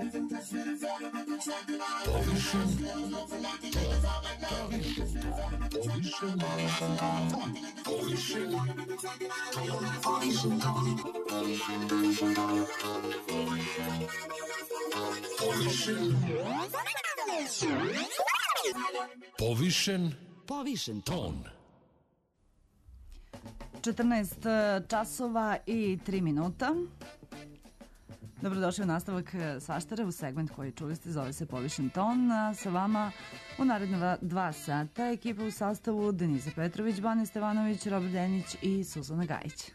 Povišen ton. 14 časova i 3 minuta. Dobrodošli u nastavak Svaštare u segment koji čuli ste, zove se Povišen ton. A sa vama u naredna 2 sata ekipa u sastavu Denisa Petrović, Bane Stevanović, Robert Denić i Suzana Gajić.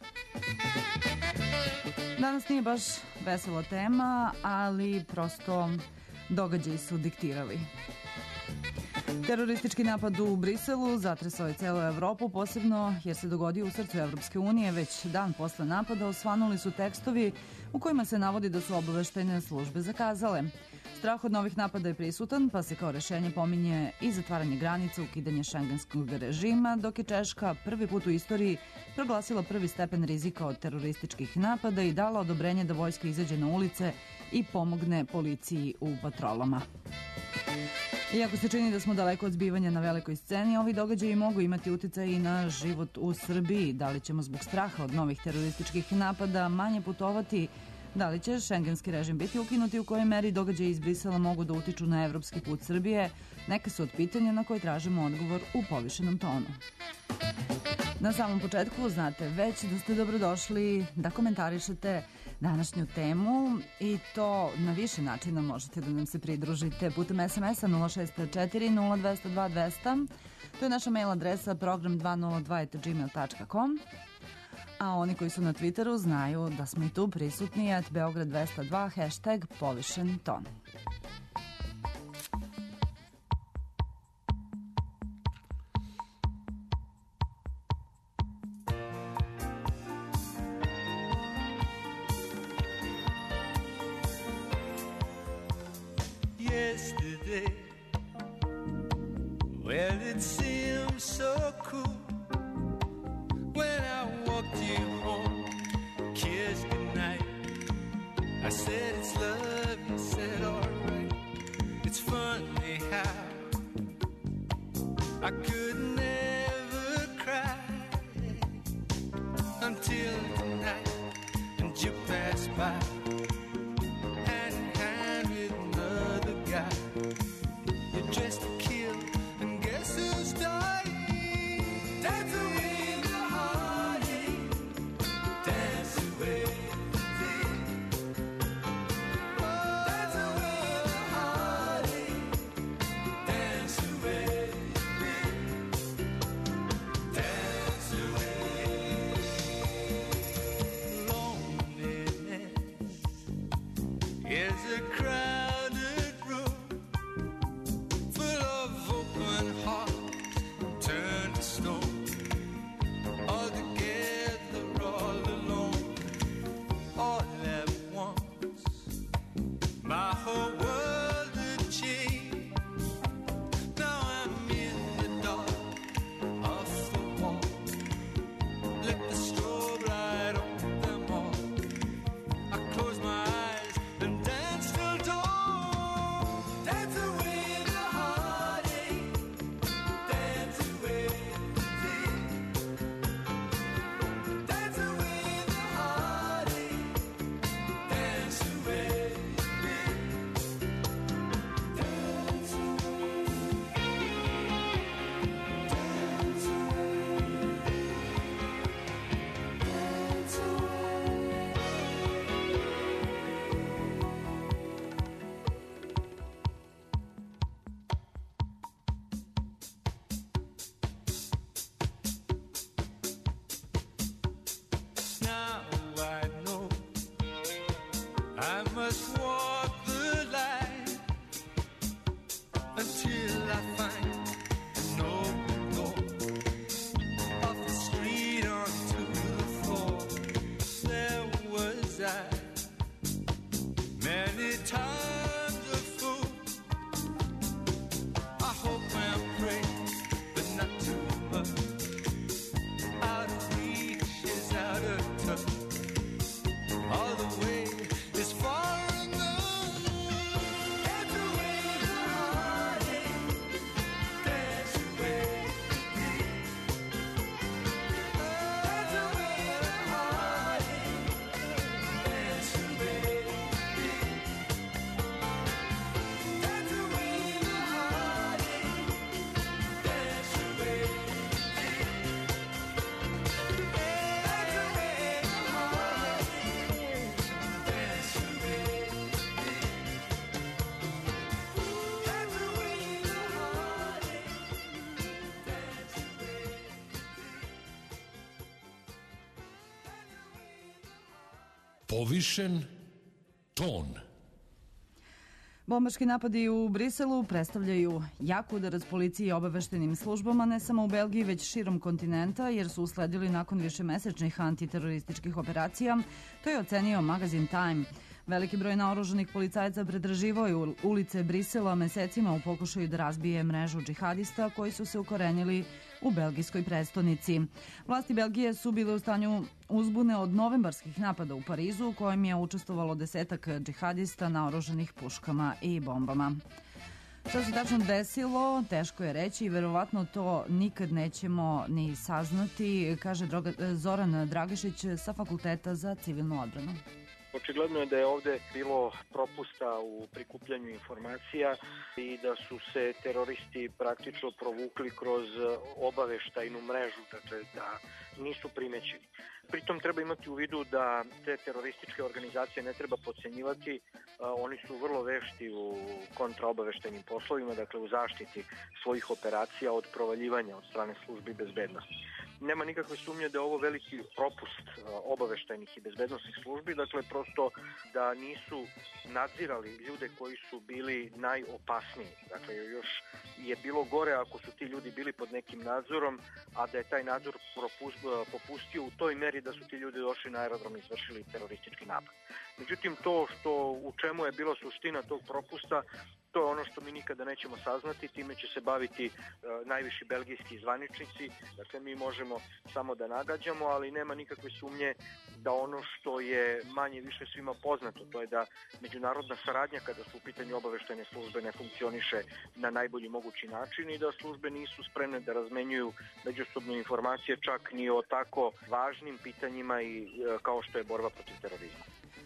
Danas nije baš vesela tema, ali prosto događaji su diktirali. Teroristički napad u Briselu zatresao je celu Evropu, posebno jer se dogodio u srcu Evropske unije. Već dan posle napada osvanuli su tekstovi u kojima se navodi da su obaveštajne službe zakazale. Strah od novih napada je prisutan, pa se kao rešenje pominje i zatvaranje granica, ukidanje šengenskog režima, dok je Češka prvi put u istoriji proglasila prvi stepen rizika od terorističkih napada i dala odobrenje da vojska izađe na ulice i pomogne policiji u patrolama. Iako se čini da smo daleko od zbivanja na velikoj sceni, ovi događaji mogu imati uticaj i na život u Srbiji. Da li ćemo zbog straha od novih terorističkih napada manje putovati? Da li će šengenski režim biti ukinuti? U kojoj meri događaji iz Brisela mogu da utiču na evropski put Srbije? Neka su od pitanja na koje tražimo odgovor u povišenom tonu. Na samom početku znate već da ste dobrodošli da komentarišete današnju temu i to na više načina možete da nam se pridružite putem SMS-a 064 0202 200. To je naša mail adresa program202@gmail.com. A oni koji su na Twitteru znaju da smo i tu prisutni @Beograd 202 hashtag povišen ton. Yesterday, well, it seemed so cool when I walked you home, kissed goodnight. I said it's love, you said alright. It's funny how I could never cry until tonight, and you passed by. You're dressed to kill, and guess who's dying? Dance away the heartache, dance away the pain. Dance away the heartache, dance away the pain. Dance away. Loneliness is a crowd. All the way is far enough. povišen ton. Bombaški napadi u Briselu predstavljaju jak udarac policiji i obaveštenim službama ne samo u Belgiji, već širom kontinenta, jer su usledili nakon višemesečnih antiterorističkih operacija. To je ocenio magazin Time. Veliki broj naoružanih policajaca pretraživao je ulice Brisela mesecima u pokušaju da razbije mrežu džihadista koji su se ukorenili u belgijskoj prestonici. Vlasti Belgije su bile u stanju uzbune od novembarskih napada u Parizu, u kojem je učestvovalo 10 džihadista naoružanih puškama i bombama. Što se tačno desilo, teško je reći i verovatno to nikad nećemo ni saznati, kaže Zoran Dragišić sa Fakulteta za civilnu odbranu. Očigledno je da je ovde bilo propusta u prikupljanju informacija i da su se teroristi praktično provukli kroz obaveštajnu mrežu, dakle da nisu primećeni. Pritom treba imati u vidu da te terorističke organizacije ne treba podcenjivati, oni su vrlo vešti u kontraobaveštajnim poslovima, dakle u zaštiti svojih operacija od provaljivanja od strane službi bezbednosti. Nema nikakve sumnje da je ovo veliki propust obaveštajnih i bezbednostnih službi, dakle prosto da nisu nadzirali ljude koji su bili najopasniji. Dakle, još je bilo gore ako su ti ljudi bili pod nekim nadzorom, a da je taj nadzor popustio u toj meri da su ti ljudi došli na aerodrom i izvršili teroristički napad. Međutim, to u čemu je bila suština tog propusta, to je ono što mi nikada nećemo saznati, time će se baviti najviši belgijski zvaničnici, dakle mi možemo samo da nagađamo, ali nema nikakve sumnje da ono što je manje više svima poznato, to je da međunarodna saradnja kada su u pitanju obaveštajne službe ne funkcioniše na najbolji mogući način i da službe nisu spremne da razmenjuju međusobne informacije čak ni o tako važnim pitanjima i kao što je borba protiv terorizma.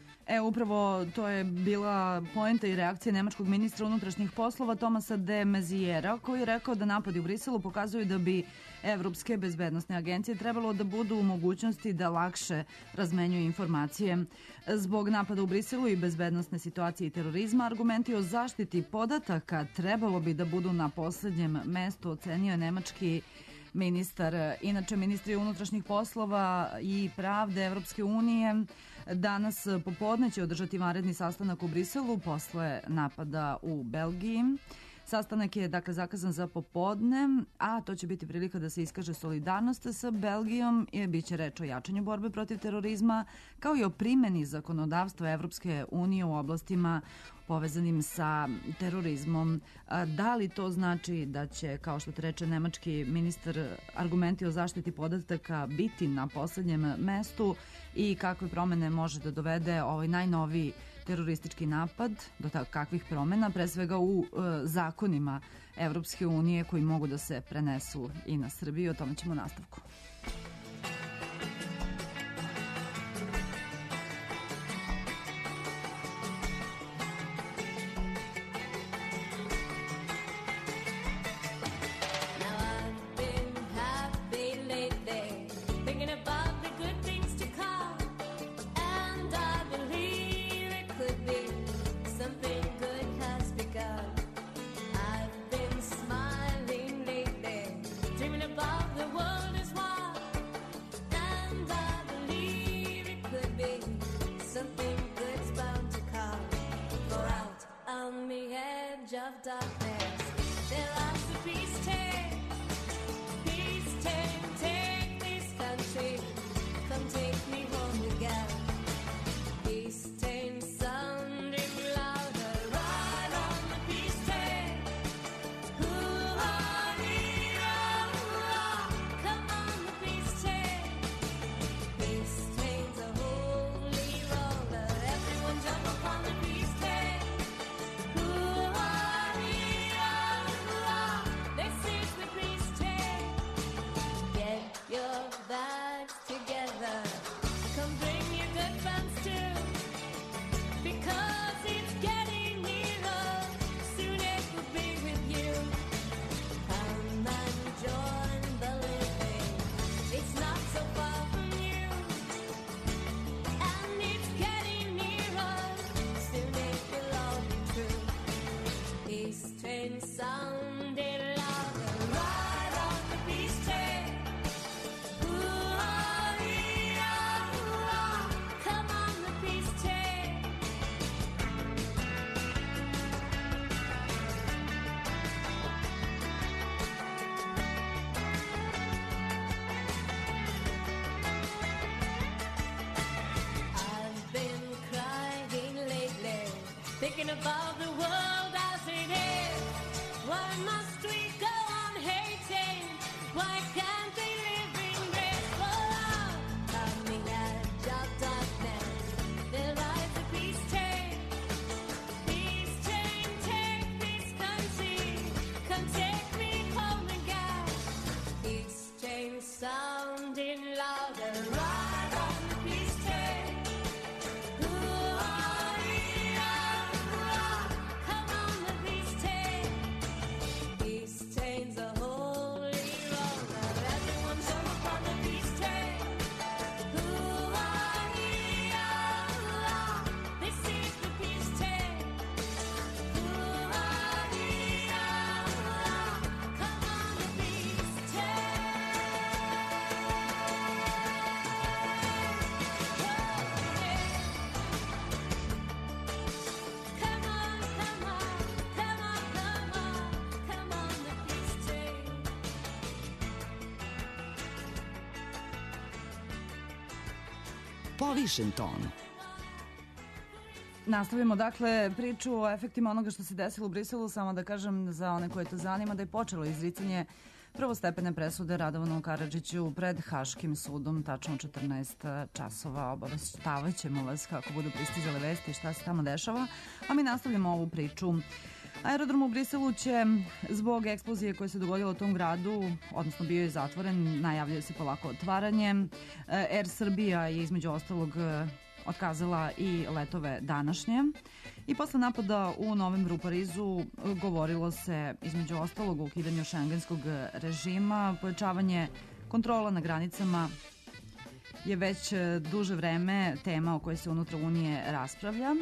Upravo to je bila poenta i reakcija nemačkog ministra unutrašnjih poslova Tomasa de Maizièra, koji je rekao da napadi u Briselu pokazuju da bi evropske bezbednostne agencije trebalo da budu u mogućnosti da lakše razmenjuju informacije. Zbog napada u Briselu i bezbednostne situacije i terorizma, argumenti o zaštiti podataka trebalo bi da budu na poslednjem mestu, ocenio je nemački ministar. Inače, ministri unutrašnjih poslova i pravde Evropske unije danas popodne će održati vanredni sastanak u Briselu posle napada u Belgiji. Sastanak je dakle zakazan za popodne, a to će biti prilika da se iskaže solidarnost sa Belgijom i biće reč o jačanju borbe protiv terorizma, kao i o primeni zakonodavstva Evropske unije u oblastima povezanim sa terorizmom. Da li to znači da će, kao što te reče nemački ministar, argumenti o zaštiti podataka biti na poslednjem mestu i kakve promene može da dovede ovaj najnoviji teroristički napad, do kakvih promena, pre svega u zakonima Evropske unije koji mogu da se prenesu i na Srbiju. O tome ćemo u nastavku. Everyone jump up on the peace train. Ooh, thinking about the world as it is. Why must we go on hating? Why can't we live in grace? For love, coming edge of darkness, there lies a peace chain. Peace chain, take this country, come take me home again. Peace chain sounding louder, ride on the peace chain. Come on the peace chain. Peace chain's a holy roller. Everyone jump upon the peace train. This is the peace chain. Come on the peace Come on, come on, come on, come on, come on the peace train. Povišen ton. Nastavimo dakle priču o efektima onoga što se desilo u Briselu, samo da kažem za one koje to zanima da je počelo izricanje prvostepene presude Radovanu Karadžiću pred Haškim sudom, tačno 14 časova. Obavestavaćemo vas kako budu pristizale vesti šta se tamo dešava, a mi nastavljamo ovu priču. Aerodrom u Briselu će zbog eksplozije koja se dogodila u tom gradu, odnosno bio je zatvoren, najavljuje se polako otvaranje. Air Srbija je između ostalog otkazala i letove današnje. I posle napada u novembru u Parizu govorilo se između ostalog o ukidanju šengenskog režima. Pojačavanje kontrola na granicama je već duže vreme tema o kojoj se unutra Unije raspravlja.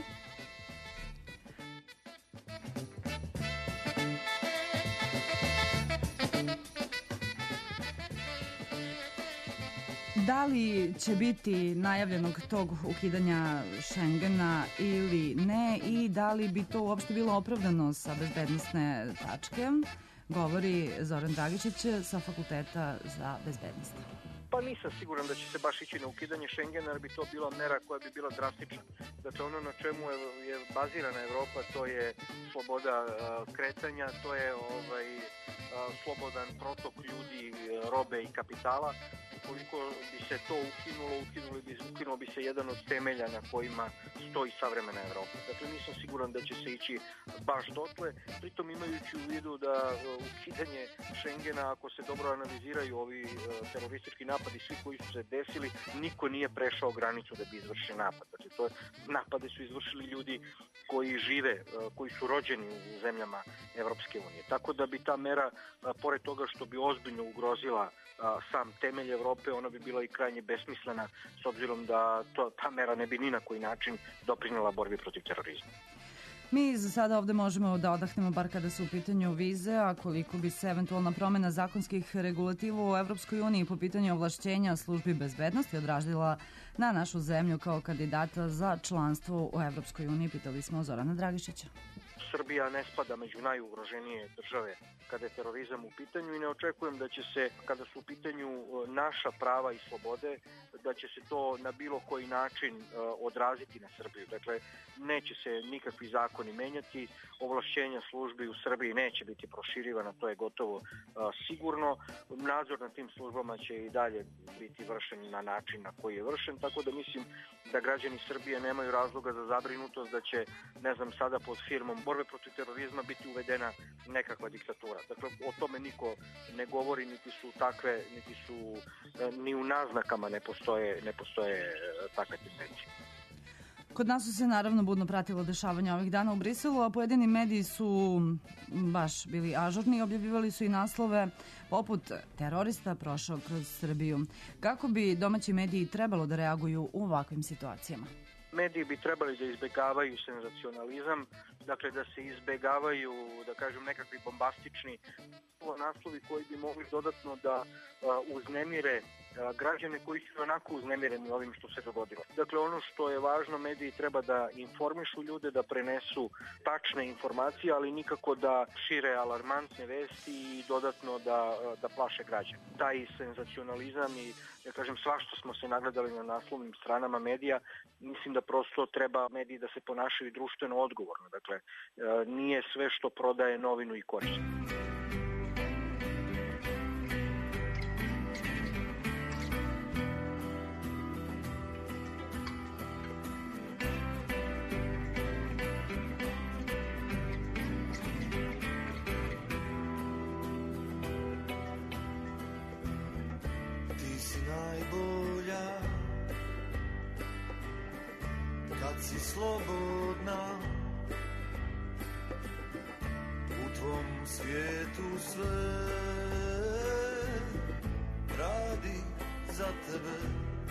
Da li će biti najavljenog tog ukidanja Šengena ili ne i da li bi to uopšte bilo opravdano sa bezbednosne tačke, govori Zoran Dragičić sa Fakulteta za bezbednost. Pa nisam siguran da će se baš ići na ukidanje Šengena, jer bi to bila mera koja bi bila drastična. Dakle, ono na čemu je bazirana Evropa, to je sloboda kretanja, to je slobodan protok ljudi, robe i kapitala. Ukoliko bi se to ukinulo bi se jedan od temelja na kojima stoji savremena Evropa. Dakle, nisam siguran da će se ići baš dotle, pritom imajući u vidu da ukidanje Šengena, ako se dobro analiziraju ovi teroristički napadi, svi koji su se desili, niko nije prešao granicu da bi izvršio napad. Dakle, napade su izvršili ljudi koji žive, koji su rođeni u zemljama Evropske unije. Tako da bi ta mera, pored toga što bi ozbiljno ugrozila sam temelj Evrope, ona bi bila i krajnje besmislena, s obzirom da ta mera ne bi ni na koji način doprinela borbi protiv terorizma. Mi za sada ovde možemo da odahnemo bar kada su u pitanju vize, a koliko bi se eventualna promena zakonskih regulativa u Evropskoj uniji po pitanju ovlašćenja službi bezbednosti odrazila na našu zemlju kao kandidata za članstvo u Evropskoj uniji, pitali smo Zorana Dragišića. Srbija ne spada među najugroženije države kada je terorizam u pitanju i ne očekujem da će se, kada su u pitanju naša prava i slobode, da će se to na bilo koji način odraziti na Srbiju. Dakle, neće se nikakvi zakoni menjati, ovlašćenja službi u Srbiji neće biti proširivana, to je gotovo sigurno. Nadzor nad tim službama će i dalje biti vršen na način na koji je vršen, tako da mislim da građani Srbije nemaju razloga za zabrinutost da će, sada pod firmom borbe protiv terorizma biti uvedena nekakva diktatura. Dakle, o tome niko ne govori, niti su ni u naznakama ne postoje takve tendencije. Kod nas su se naravno budno pratilo dešavanja ovih dana u Briselu, a pojedini mediji su baš bili ažurni i objavljivali su i naslove poput terorista prošao kroz Srbiju. Kako bi domaći mediji trebalo da reaguju u ovakvim situacijama? Mediji bi trebali da izbegavaju senzacionalizam, dakle da se izbegavaju, da kažem, nekakvi bombastični naslovi koji bi mogli dodatno da uznemire građane koji su onako uznemireni ovim što se dogodilo. Dakle, ono što je važno, mediji treba da informišu ljude, da prenesu tačne informacije, ali nikako da šire alarmantne vesti i dodatno da plaše građane. Taj senzacionalizam i, ja kažem, svašta smo se nagledali na naslovnim stranama medija, mislim da prosto treba mediji da se ponašaju društveno odgovorno. Dakle, nije sve što prodaje novinu i koristi. Najbolja kad si slobodna, u tvom svijetu sve radi za tebe.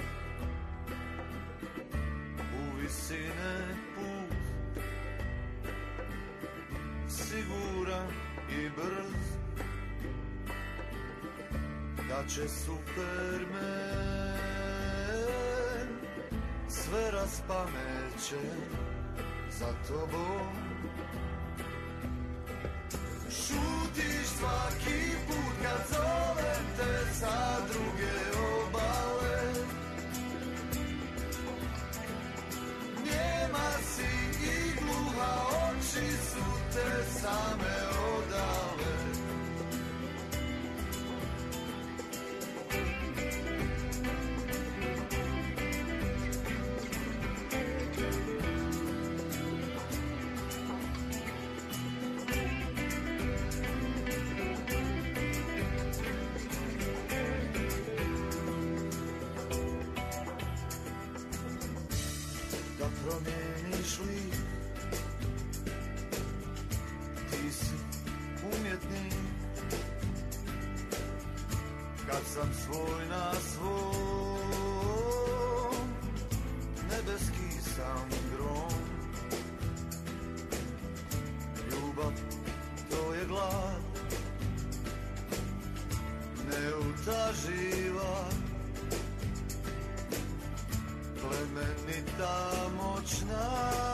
U visine put siguran i brz, da će Superman sve raspameće za tobom. Šutiš svaki put kad zovem te sa druge obale, njema si i gluha, oči su te same odale. Promijeniš lik, ti si umjetnik. Kad sam svoj na svom, nebeski sam grom. Ljubav, to je glad, neutaživa, plemenita, moćna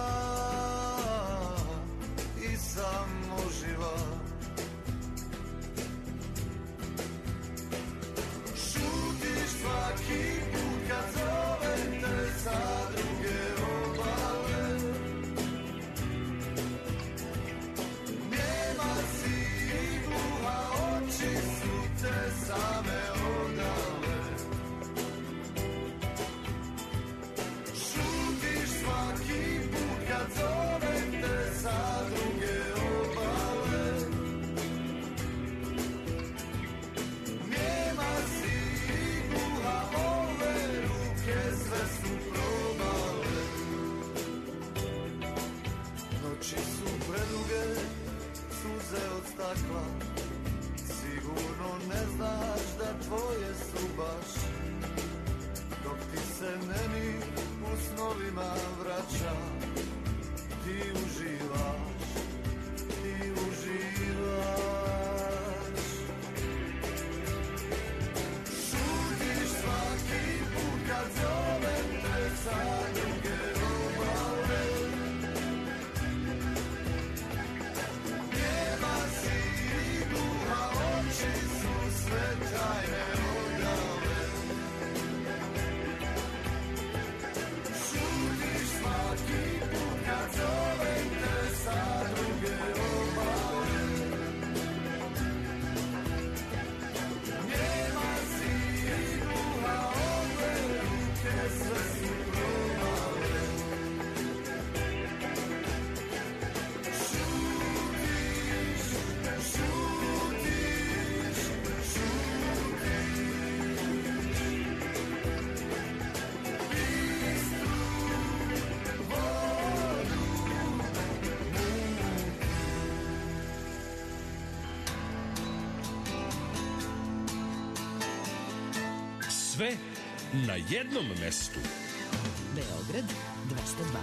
i samoživa. Šutiš svaki put kad zovem te sa druge obale, njema si i gluha, oči su te same odale. Svaki put kad zovem te sa druge obale, njema si i gluha, ove ruke sve su probale. Noći su preduge, suze od stakla, sigurno ne znaš da tvoje su baš, dok ti se meni u snovima vraća, ti uživaš, ti uživaš. Šutiš svaki put kad zovem te sa druge obale, njema si i gluha, oči su sve tajne odale. Svaki put kad zovem te sa druge obale, njema si i gluha, ove ruke sve su probale. Šutiš, šutiš, šutiš. Sve na jednom mestu. Beograd 202.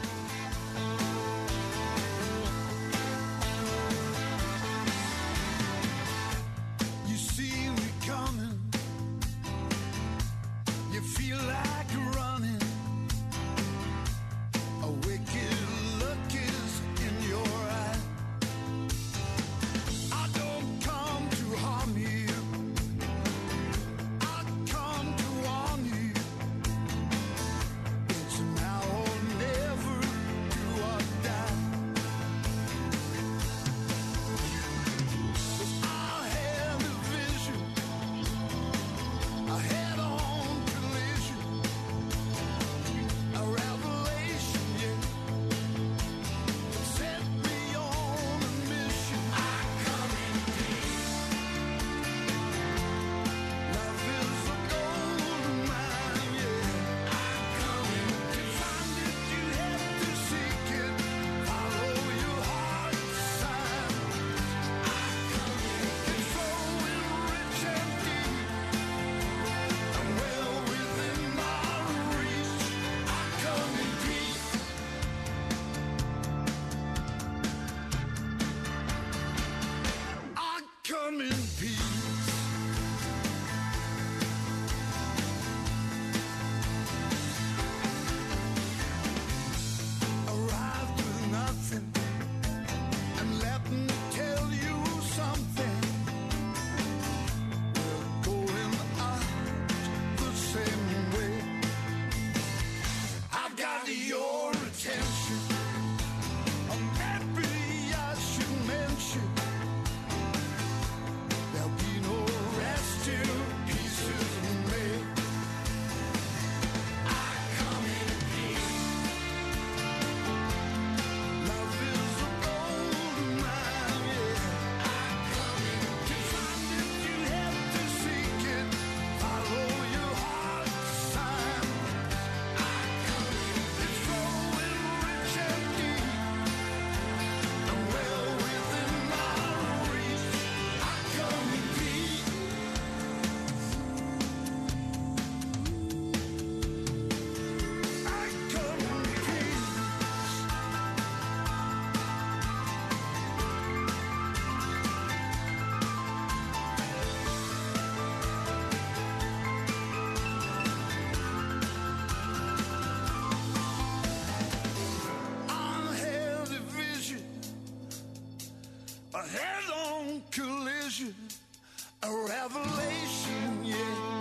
a head-on collision, a revelation, yeah.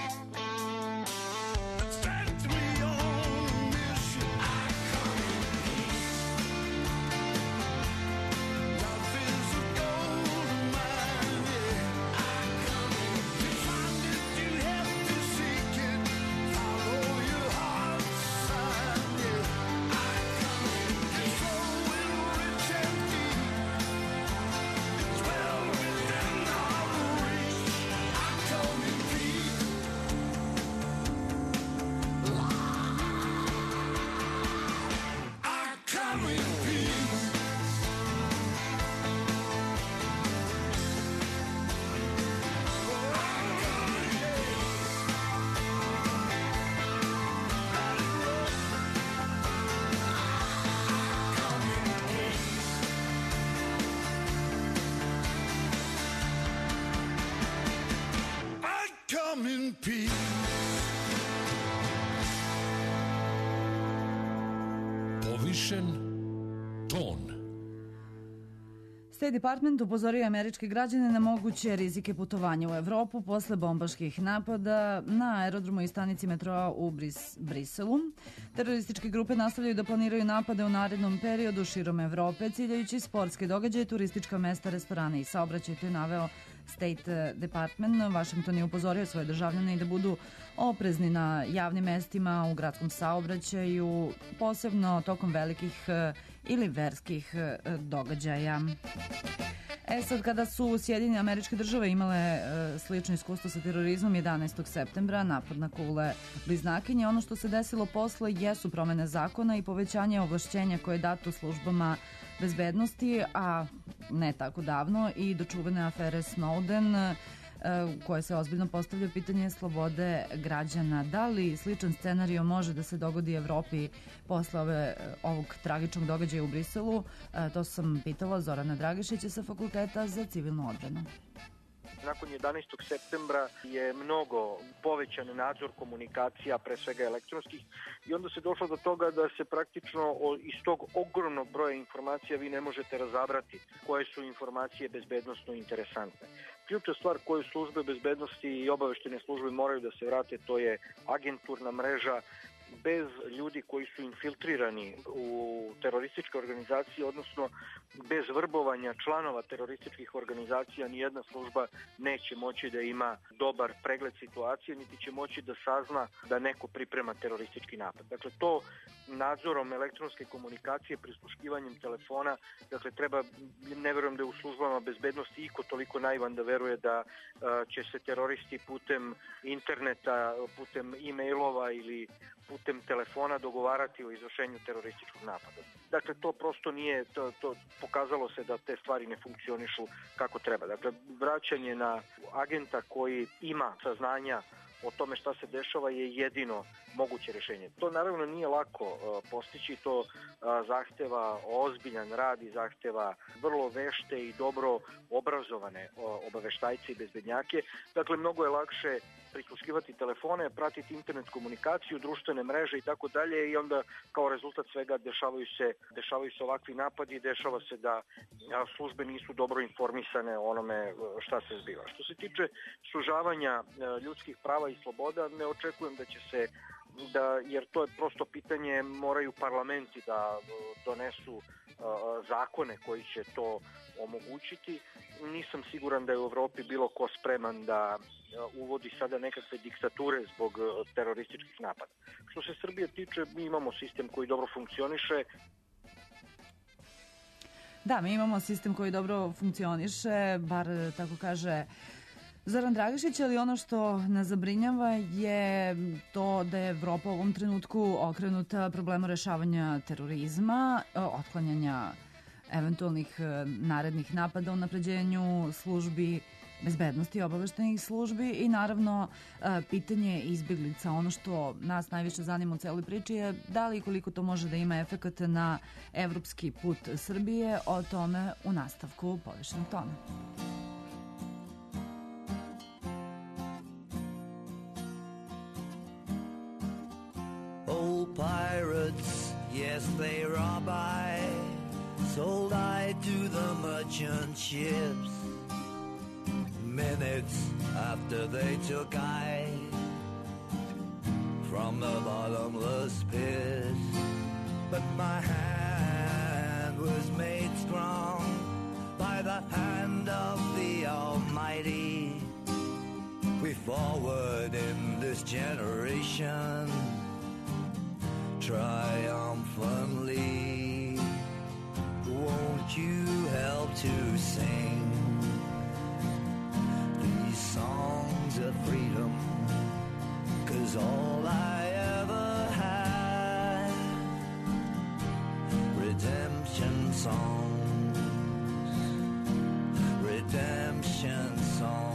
Povišen ton. State Department upozorio je američke građane na moguće rizike putovanja u Evropu posle bombaških napada na aerodromu i stanici metroa u Briselu. Terorističke grupe nastavljaju da planiraju napade u narednom periodu širom Evrope, ciljajući sportske događaje, turistička mesta, restorane i saobraćaj, to je naveo State Department. Washington je upozorio svoje državljane i da budu oprezni na javnim mestima, u gradskom saobraćaju, posebno tokom velikih ili verskih događaja. Sad, kada su Sjedinjene Američke Države imale slično iskustvo sa terorizmom 11. septembra, napad na kule bliznakinje, ono što se desilo posle jesu promene zakona i povećanje ovlašćenja koje je dato službama bezbednosti, a ne tako davno i do čuvene afere Snowden, u kojoj se ozbiljno postavlja pitanje slobode građana. Da li sličan scenario može da se dogodi Evropi posle ovog tragičnog događaja u Briselu? To sam pitala Zorana Dragišića sa Fakulteta za civilnu odbranu. Nakon 11. septembra je mnogo povećan nadzor komunikacija, pre svega elektronskih, i onda se došlo do toga da se praktično iz tog ogromnog broja informacija vi ne možete razabrati koje su informacije bezbednosno interesantne. Ključna stvar koju službe bezbednosti i obaveštene službe moraju da se vrate, to je agenturna mreža. Bez ljudi koji su infiltrirani u terorističke organizacije, odnosno bez vrbovanja članova terorističkih organizacija, nijedna služba neće moći da ima dobar pregled situacije, niti će moći da sazna da neko priprema teroristički napad. Dakle, to nadzorom elektronske komunikacije, prisluškivanjem telefona, dakle, treba, ne verujem da je u službama bezbednosti iko toliko naivan da veruje da će se teroristi putem interneta, putem e-mailova ili putem telefona dogovarati o izvršenju terorističkog napada. Dakle, to prosto nije, to pokazalo se da te stvari ne funkcionišu kako treba. Dakle, vraćanje na agenta koji ima saznanja o tome šta se dešava je jedino moguće rješenje. To naravno nije lako postići, to zahteva ozbiljan rad i zahteva vrlo vešte i dobro obrazovane obaveštajce i bezbednjake. Dakle, mnogo je lakše prisluškivati telefone, pratiti internet komunikaciju, društvene mreže i tako dalje, i onda kao rezultat svega dešavaju se ovakvi napadi, dešava se da službe nisu dobro informisane o onome šta se zbiva. Što se tiče sužavanja ljudskih prava i sloboda, ne očekujem da će se jer to je prosto pitanje, moraju parlamenti da donesu zakone koji će to omogućiti. Nisam siguran da je u Evropi bilo ko spreman da uvodi sada nekakve diktature zbog terorističkih napada. Što se Srbije tiče, mi imamo sistem koji dobro funkcioniše. Da, mi imamo sistem koji dobro funkcioniše, bar tako kaže Zoran Dragišić, ali ono što nas zabrinjava je to da je Evropa u ovom trenutku okrenuta problemu rešavanja terorizma, otklanjanja eventualnih narednih napada, unapređenju službi bezbednosti, obaveštenih službi i naravno pitanje izbjeglica. Ono što nas najviše zanima u celoj priči je da li i koliko to može da ima efekat na evropski put Srbije, o tome u nastavku Povišenog tona. Old pirates, yes, they rob I, sold I to the merchant ships. Minutes after they took I from the bottomless pit. But my hand was made strong by the hand of the Almighty. We forward in this generation triumphantly. Won't you help to sing these songs of freedom? 'Cause all I ever had, redemption songs, redemption songs.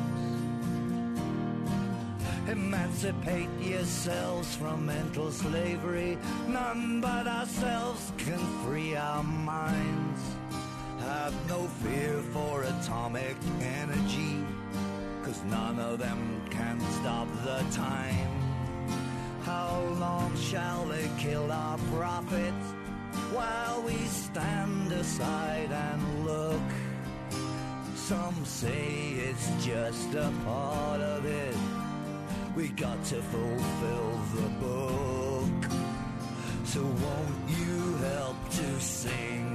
Emancipate yourselves from mental slavery. None but ourselves can free our minds. Have no fear for atomic energy, 'cause none of them can stop the time. How long shall they kill our prophets while we stand aside and look? Some say it's just a part of it. We got to fulfill the book. So won't you help to sing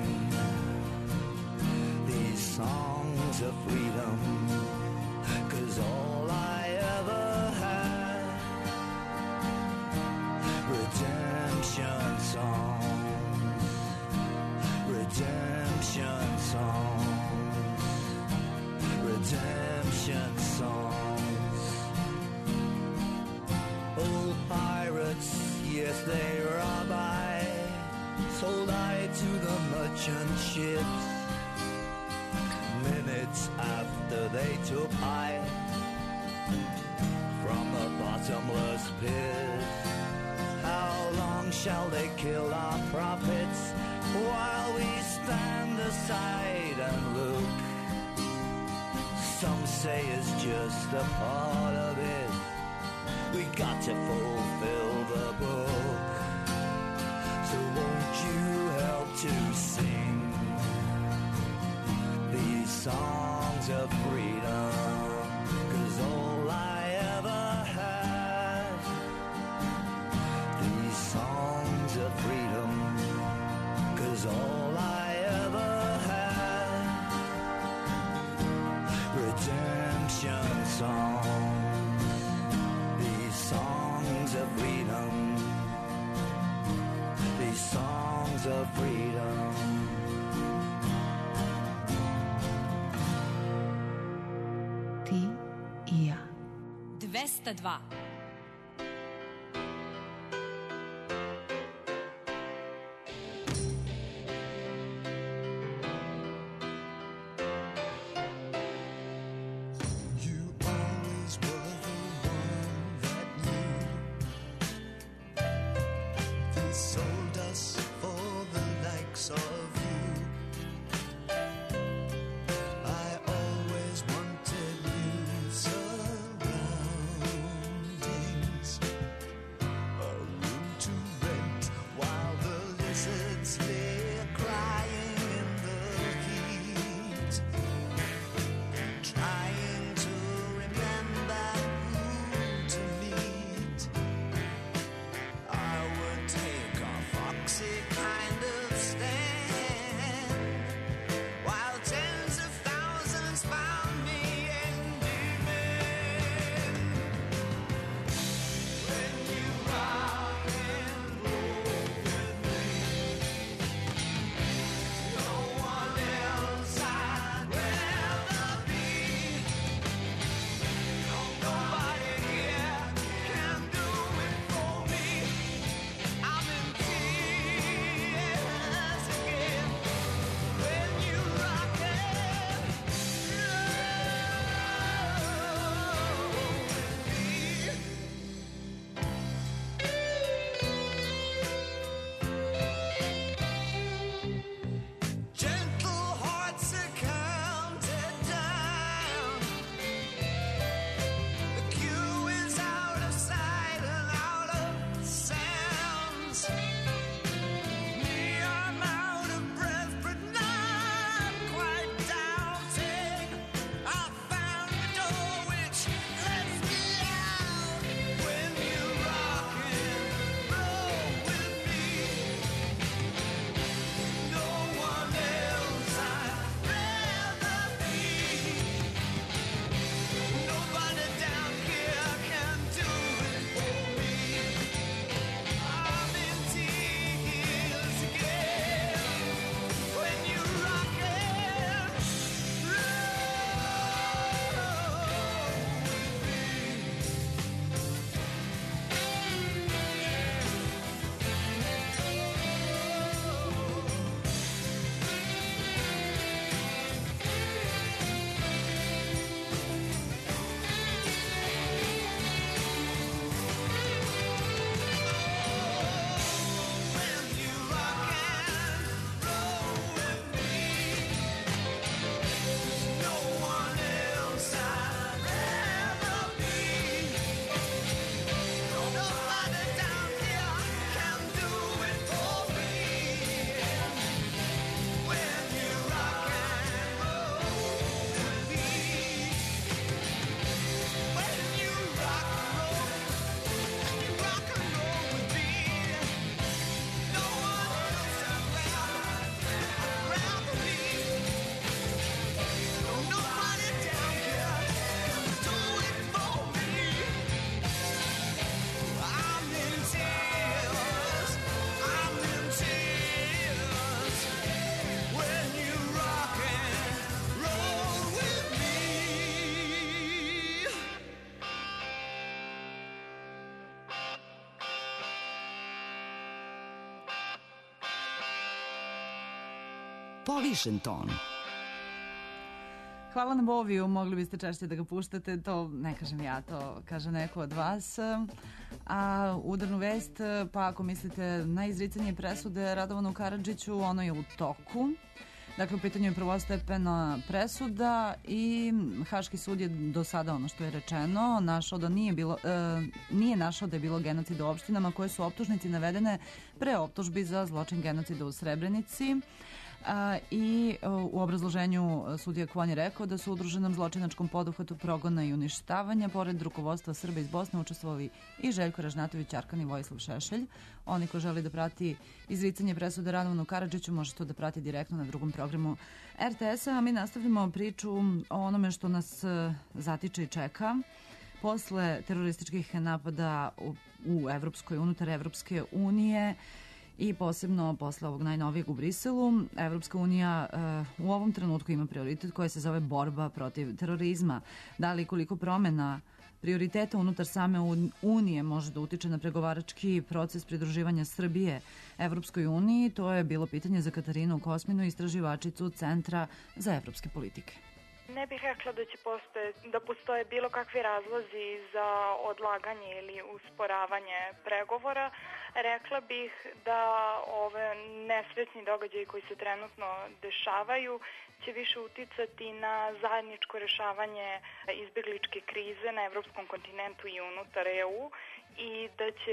these songs of freedom? 'Cause all I ever had, redemption songs, redemption songs, redemption songs. Old pirates, yes, they rob I, sold I to the merchant ships. Minutes after they took I from the bottomless pit. How long shall they kill our prophets while we stand aside and look? Some say it's just a part of it. We got to fulfill the book. So won't you help to sing these songs of freedom? 'Cause all I ever had, these songs of freedom. 'Cause all I ever had, redemption songs, these songs of freedom, these songs of freedom. Ti i ja. 202. povišen ton. Hvala na Boviju, mogli biste češće da ga puštate, to ne kažem ja, to kaže neko od vas. A udarnu vest, pa ako mislite na izricanje presude Radovanu Karadžiću, ono je u toku. Dakle, u pitanju je prvostepena presuda i Haški sud je do sada, ono što je rečeno, našao da nije našao da je bilo genocida u opštinama koje su optužnici navedene pre optužbi za zločin genocida u Srebrenici. I u obrazloženju sudija Kvon je rekao da su u udruženom zločinačkom poduhvatu progona i uništavanja pored rukovodstva Srba iz Bosne učestvovali i Željko Ražnatović, Arkan i Vojislav Šešelj. Oni ko želi da prati izricanje presude Radovanu Karadžiću može to da prati direktno na drugom programu RTS-a, a mi nastavljamo priču o onome što nas zatiče i čeka. Posle terorističkih napada unutar Evropske unije i posebno posle ovog najnovijeg u Briselu, Evropska unija u ovom trenutku ima prioritet koji se zove borba protiv terorizma. Da li koliko promena prioriteta unutar same Unije može da utiče na pregovarački proces pridruživanja Srbije Evropskoj uniji, to je bilo pitanje za Katarinu Kosminu, istraživačicu Centra za evropske politike. Ne bih rekla da postoje bilo kakvi razlozi za odlaganje ili usporavanje pregovora. Rekla bih da ove nesrećni događaji koji se trenutno dešavaju će više uticati na zajedničko rešavanje izbegličke krize na evropskom kontinentu i unutar EU i da će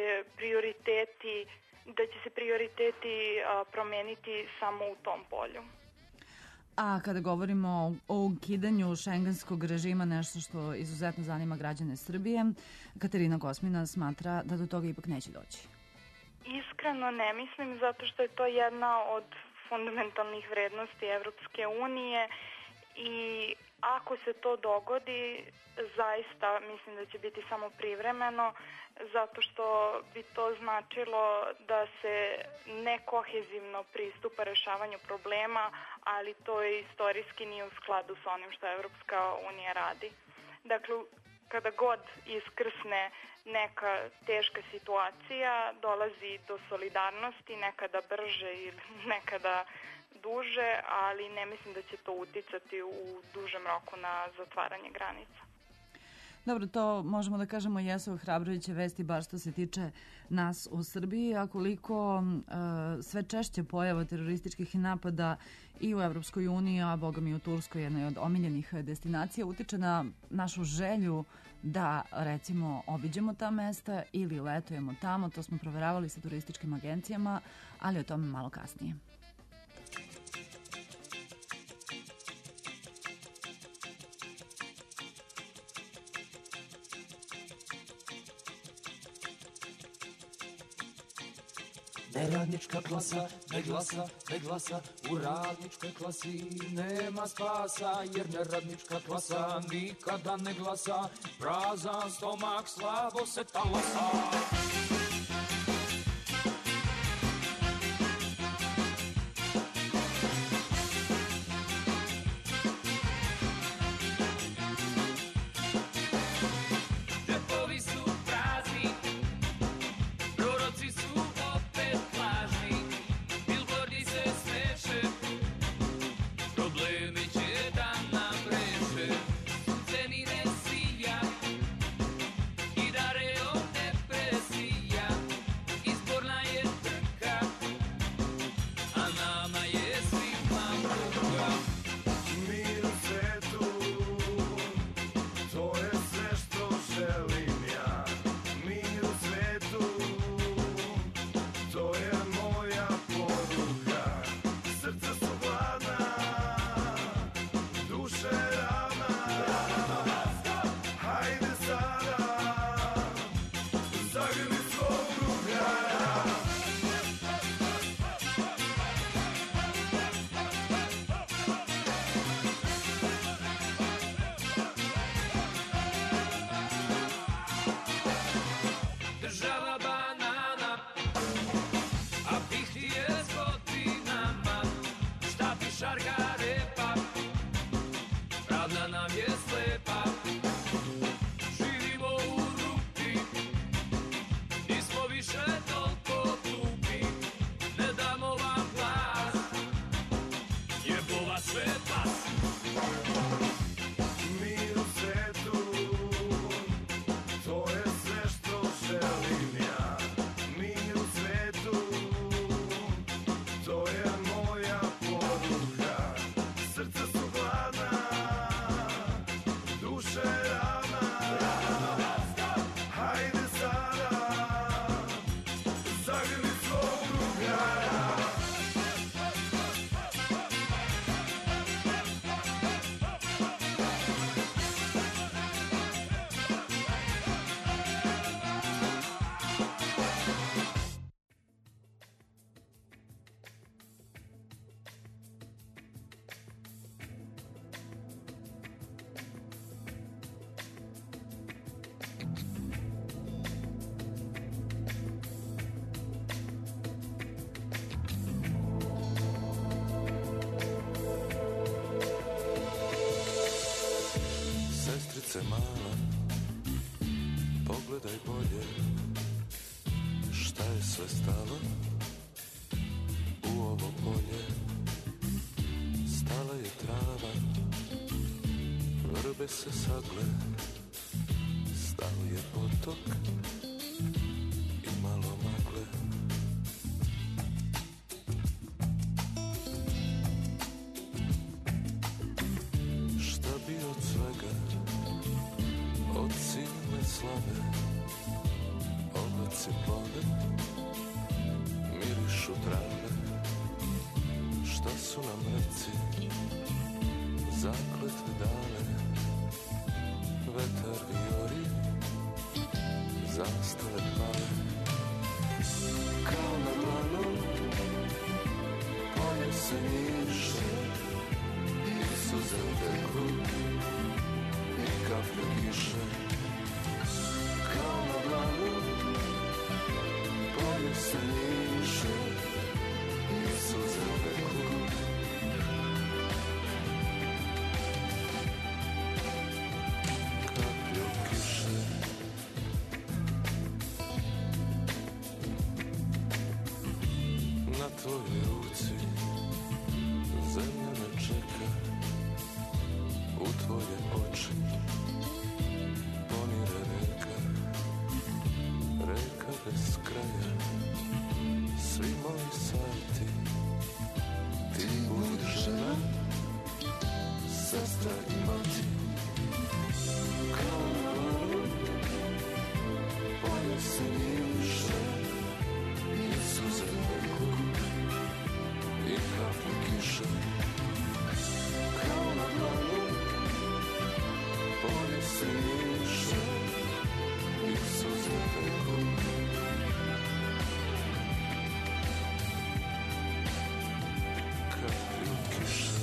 se prioriteti promeniti samo u tom polju. A kada govorimo o ukidanju šengenskog režima, nešto što izuzetno zanima građane Srbije, Katarina Kosmina smatra da do toga ipak neće doći. Iskreno ne mislim, zato što je to jedna od fundamentalnih vrednosti Evropske unije i ako se to dogodi, zaista mislim da će biti samo privremeno, zato što bi to značilo da se nekohezivno pristupa rešavanju problema, ali to je istorijski nije u skladu sa onim što Evropska unija radi. Dakle, kada god iskrsne neka teška situacija, dolazi do solidarnosti, nekada brže ili nekada duže, ali ne mislim da će to uticati u dužem roku na zatvaranje granica. Dobro, to možemo da kažemo jesu ohrabrujuće vesti, bar što se tiče nas u Srbiji, a koliko sve češće pojava terorističkih napada i u Evropskoj uniji, a boga mi u Turskoj, jednoj od omiljenih destinacija, utiče na našu želju da, recimo, obiđemo ta mesta ili letujemo tamo. To smo proveravali sa turističkim agencijama, ali o tome malo kasnije. Neradnička klasa, ne glasa, u radničkoj klasi nema spasa, jer neradnička klasa nikada ne glasa, prazan stomak slabo se talasa. Depresija sunce stalo u ovo polje, stala je trava, vrbe se sagle, stao je potok i malo magle. Šta bi od svega, od silne slave, oblaci plove, mirišu trave, šta su nam reci, zakletve dale, vetar vijori, zastave hvale. Kao na dlanu, polje se njiše, i suze teku, i kaplje kiše. Kao na dlanu, polje se njiše, i suze teku. Kaplje kiše. Na tvojoj ruci zemlja me čeka, u tvoje oči ponire reka, reka bez kraja, svi moji sati, ti budi žena, sestra i mati. Kao na dlanu, polje se njiše, i suze teku, i kaplje kiše. Kao na dlanu, polje se njiše, i suze teku. Kaplje kiše.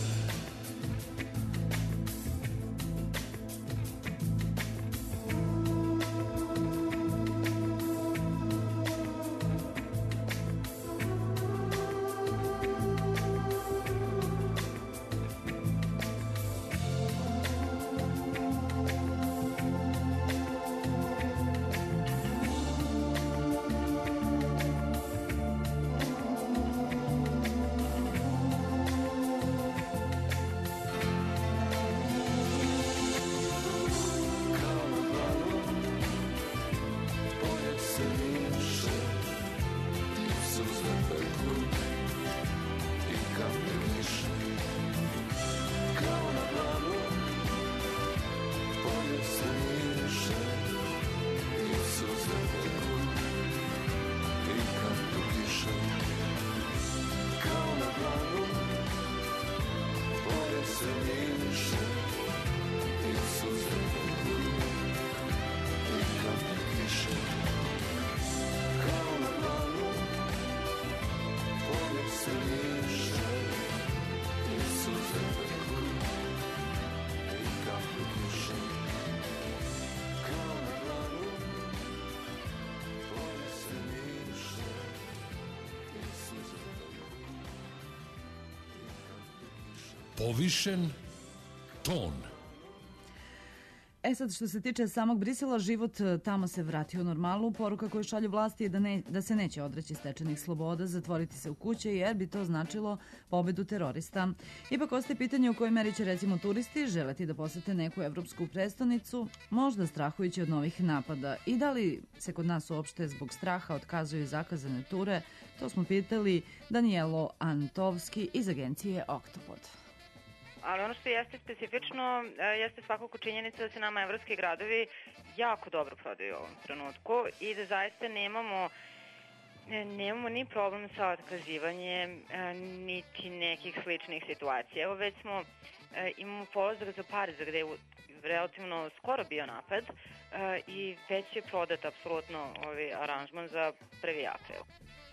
Povišen ton. Sad, što se tiče samog Brisela, život tamo se vratio u normalu. Poruka koju šalju vlasti je da se neće odreći stečenih sloboda, zatvoriti se u kuće, jer bi to značilo pobedu terorista. Ipak ostaje pitanje u kojoj meri će, recimo, turisti želeti da posete neku evropsku prestonicu, možda strahujući od novih napada. I da li se kod nas uopšte zbog straha otkazuju zakazane ture, to smo pitali Danijelo Antovski iz agencije Oktopod. Ali ono što jeste specifično jeste svakako činjenica da se nama evropski gradovi jako dobro prodaju u ovom trenutku i da zaista nemamo ni problem sa otkazivanjem, niti nekih sličnih situacija. Evo već imamo polazak za Pariz gde je relativno skoro bio napad i već je prodat apsolutno aranžman za 1. april.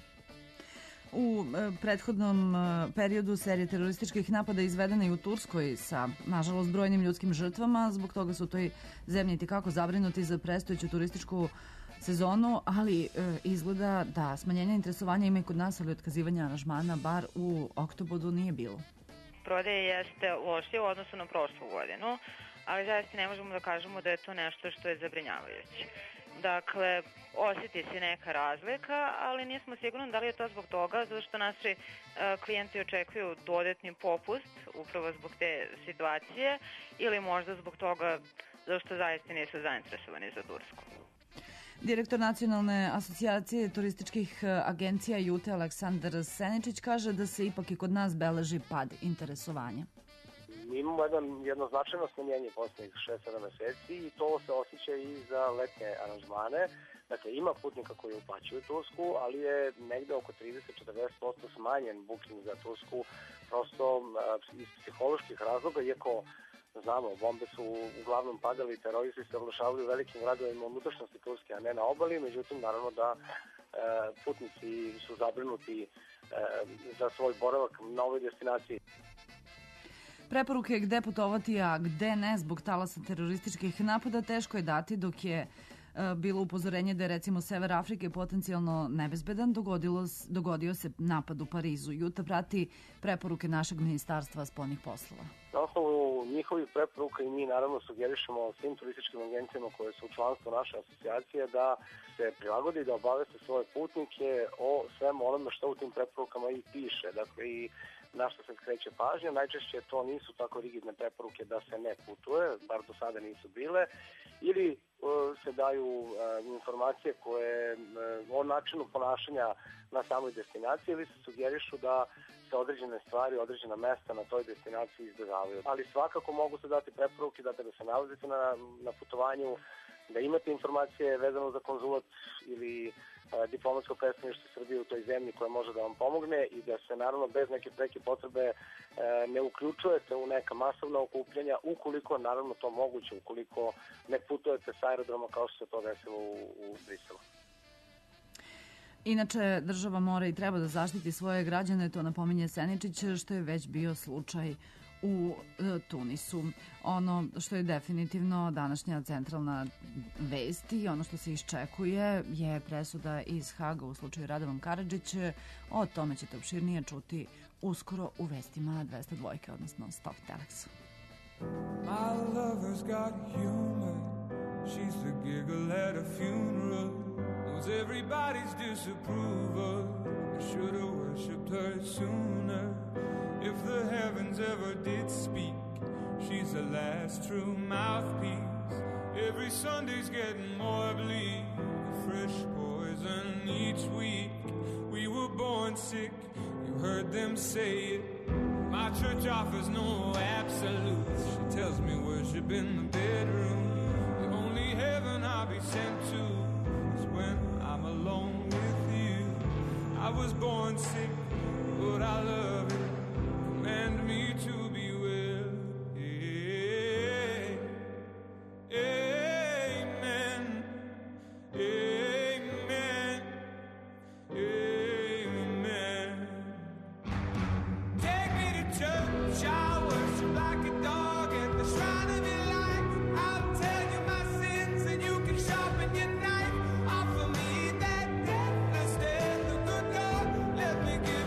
U prethodnom periodu serije terorističkih napada izvedena i u Turskoj sa, nažalost, brojnim ljudskim žrtvama. Zbog toga su u toj zemlji tikako zabrinuti za predstojeću turističku sezonu, ali izgleda da smanjenja interesovanja ima i kod nas, ali otkazivanja aranžmana bar u Oktobodu nije bilo. Prodaje jeste lošije u odnosu na prošlu godinu, ali zaista ne možemo da kažemo da je to nešto što je zabrinjavajuće. Dakle, osjeti se neka razlika, ali nismo sigurni da li je to zbog toga, zato što naši klijenti očekuju dodatni popust upravo zbog te situacije ili možda zbog toga zato što zaista nisu zainteresovani za Tursku. Direktor Nacionalne asocijacije turističkih agencija Jute Aleksandar Seničić kaže da se ipak i kod nas beleži pad interesovanja. Mi imamo jedno značajno smanjenje poslednjih 6-7 meseci i to se osjeća i za letnje aranžmane. Dakle, ima putnika koji uplaćuju Tursku, ali je negde oko 30-40% smanjen booking za Tursku, prosto iz psiholoških razloga, iako znamo, bombe su uglavnom padali, teroristi se oglašavaju u velikim gradovima unutrašnjosti Turske, a ne na obali, međutim, naravno da putnici su zabrinuti za svoj boravak na ovoj destinaciji. Preporuke gde putovati, a gde ne zbog talasa terorističkih napada teško je dati, dok je bilo upozorenje da je recimo Sever Afrike potencijalno nebezbedan, dogodio se napad u Parizu. Juta prati preporuke našeg ministarstva spoljnih poslova. Na osnovu njihovih preporuka i mi naravno sugerišemo svim turističkim agencijama koje su u članstvu naše asocijacije da se prilagodi, da obaveste svoje putnike o svemu onome što u tim preporukama i piše. Dakle, i na što se skreće pažnja. Najčešće to nisu tako rigidne preporuke da se ne putuje, bar do sada nisu bile, ili se daju informacije koje o načinu ponašanja na samoj destinaciji ili se sugerišu da se određene stvari, određena mesta na toj destinaciji izbjegavaju. Ali svakako mogu se dati preporuke da kada se nalazite na putovanju, da imate informacije vezano za konzulat ili diplomatsko predstavništvo Srbije u toj zemlji koja može da vam pomogne i da se naravno bez neke preke potrebe ne uključujete u neka masovna okupljanja, ukoliko naravno to moguće, ukoliko ne putujete sa aerodroma kao što se to desilo u Briselu. Inače, država mora i treba da zaštiti svoje građane, to napominje Seničić, što je već bio slučaj u Tunisu. Ono što je definitivno današnja centralna vest i ono što se iščekuje je presuda iz Haga u slučaju Radovan Karadžić. O tome ćete opširnije čuti uskoro u vestima 202, odnosno Stop Telex. My lover's got humor. She's the giggle at a funeral. Knows everybody's disapproval. I should have worshipped her sooner. If the heavens ever did speak, she's the last true mouthpiece. Every Sunday's getting more bleak, fresh poison each week. We were born sick, you heard them say it. My church offers no absolutes. She tells me worship in the bedroom. The only heaven I'll be sent to is when I'm alone with you. I was born sick, but I love it. Command me to be well. Amen. Amen. Amen. Take me to church. I'll worship like a dog at the shrine of your life. I'll tell you my sins and you can sharpen your knife. Offer me that deathless death, the good God. Let me give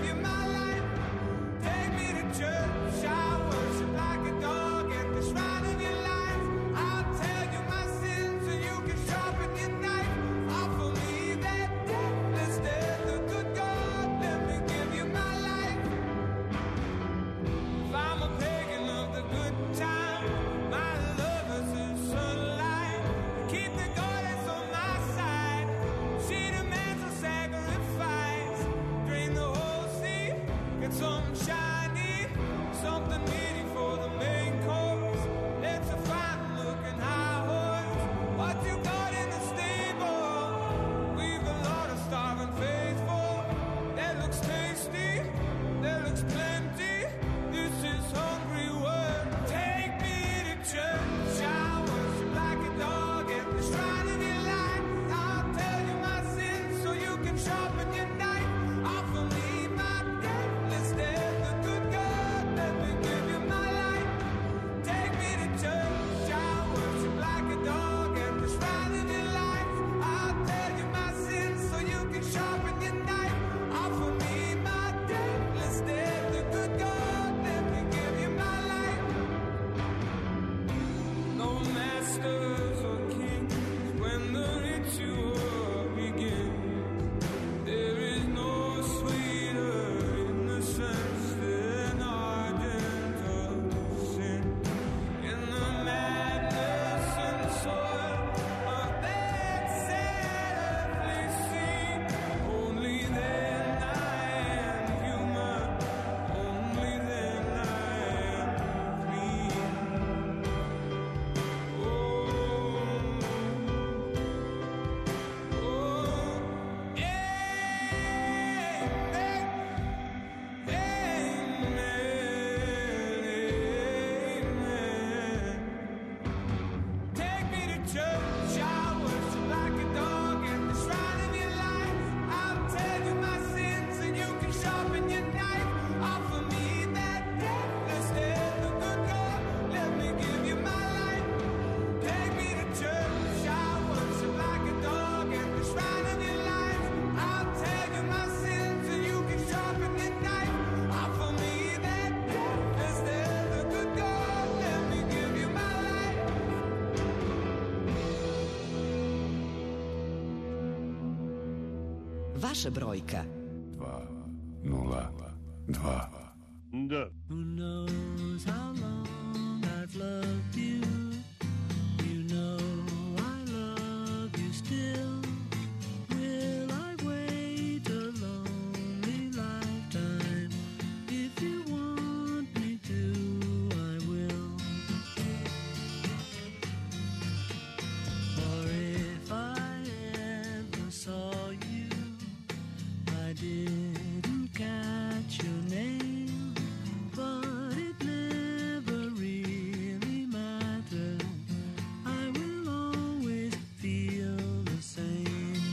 vaša brojka. 202. Da. Who knows how long I've loved you? You know I love you still. Will I wait a lonely lifetime? If you want me to, I will. For if I ever saw you, I didn't catch your name, but it never really mattered. I will always feel the same.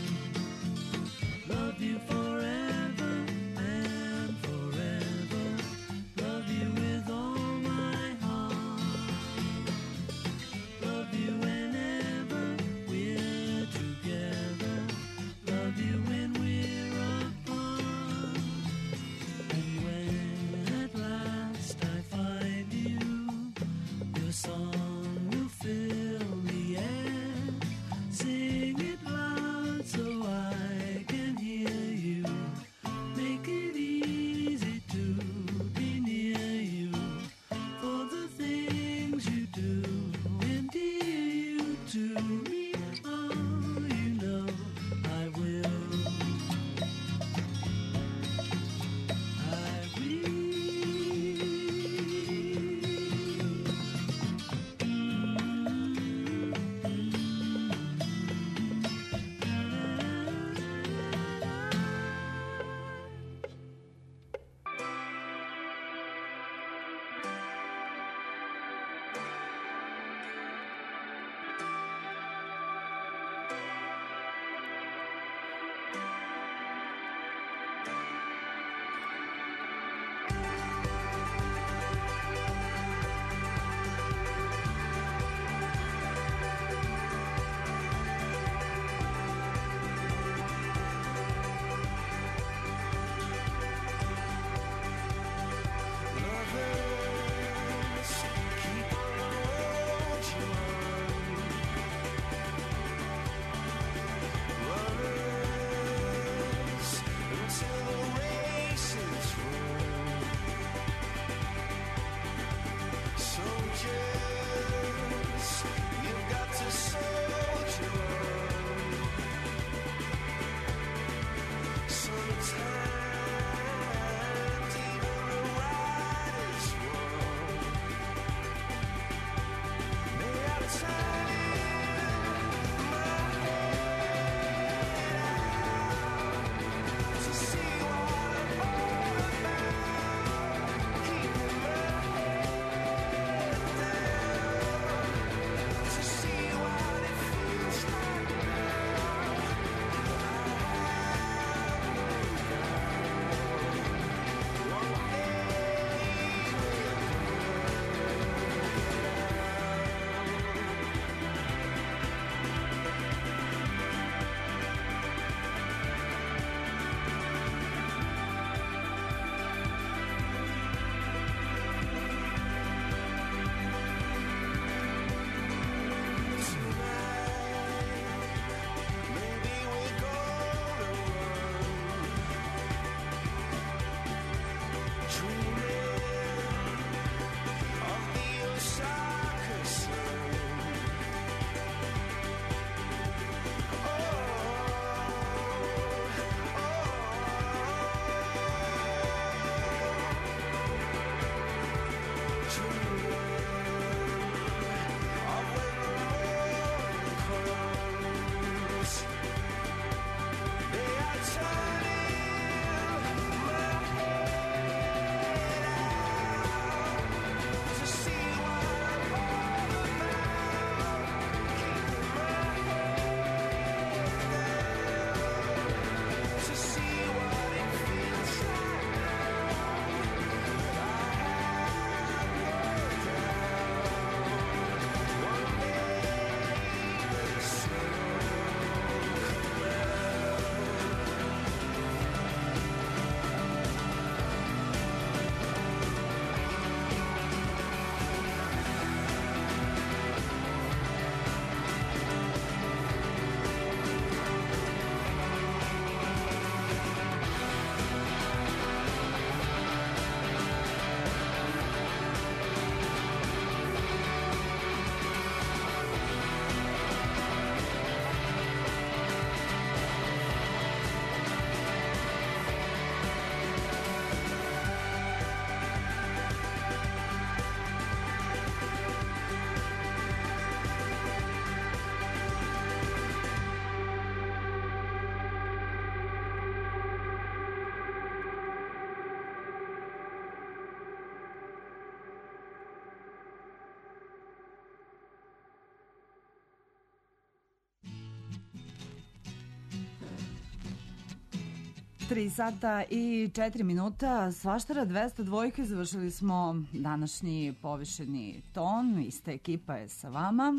Love you forever and forever. Love you with all my heart. Love you whenever we're together. Love you when we're apart. And when at last I find you, your song will fill the air. Sing it loud so I can hear you. Make it easy to be near you. For the things you do endear you to me. Oh, you know I will. I will. 3 sata i 4 minuta, Svaštara 202, završili smo današnji povišeni ton, ista ekipa je sa vama.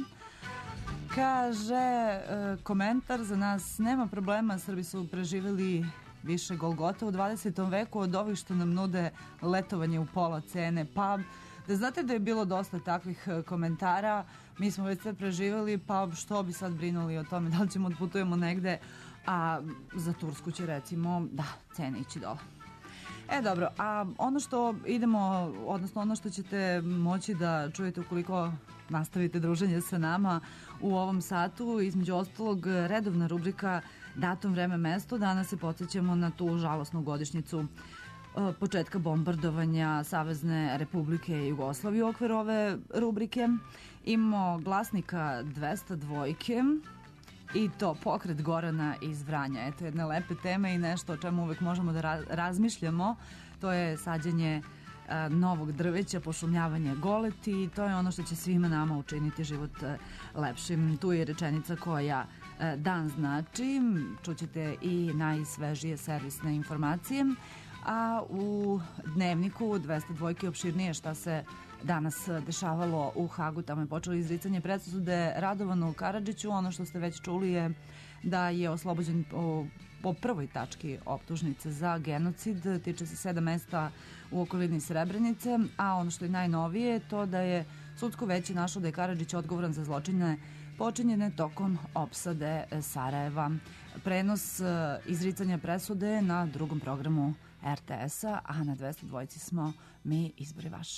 Kaže, komentar za nas, nema problema, Srbi su preživjeli više Golgota u 20. veku od ovih što nam nude letovanje u pola cene. Pa, da znate da je bilo dosta takvih komentara, mi smo već sve preživjeli, pa što bi sad brinuli o tome da li ćemo odputujemo negde, a za Tursku će recimo, da, cene ići dole. Dobro, a ono što idemo, odnosno ono što ćete moći da čujete ukoliko nastavite druženje sa nama u ovom satu, između ostalog redovna rubrika Datum, vreme, mesto. Danas se podsjećamo na tu žalosnu godišnjicu početka bombardovanja Savezne Republike Jugoslavije. U okviru ove rubrike imamo glasnika 202 i to pokret Gorana iz Vranja. Eto jedne lepe teme i nešto o čemu uvek možemo da razmišljamo. To je sađenje novog drveća, pošumljavanje goleti i to je ono što će svima nama učiniti život lepšim. Tu je rečenica koja dan znači. Čućete i najsvežije servisne informacije. A u dnevniku 202 opširnije šta se danas dešavalo u Hagu. Tamo je počelo izricanje presude Radovanu Karadžiću. Ono što ste već čuli je da je oslobođen po prvoj tački optužnice za genocid. Tiče se 7 mesta u okolini Srebrenice, a ono što je najnovije je to da je sudsko veće našlo da je Karadžić odgovoran za zločine počinjene tokom opsade Sarajeva. Prenos izricanja presude na drugom programu RTS-a, a na 202 smo mi, izbori vaš.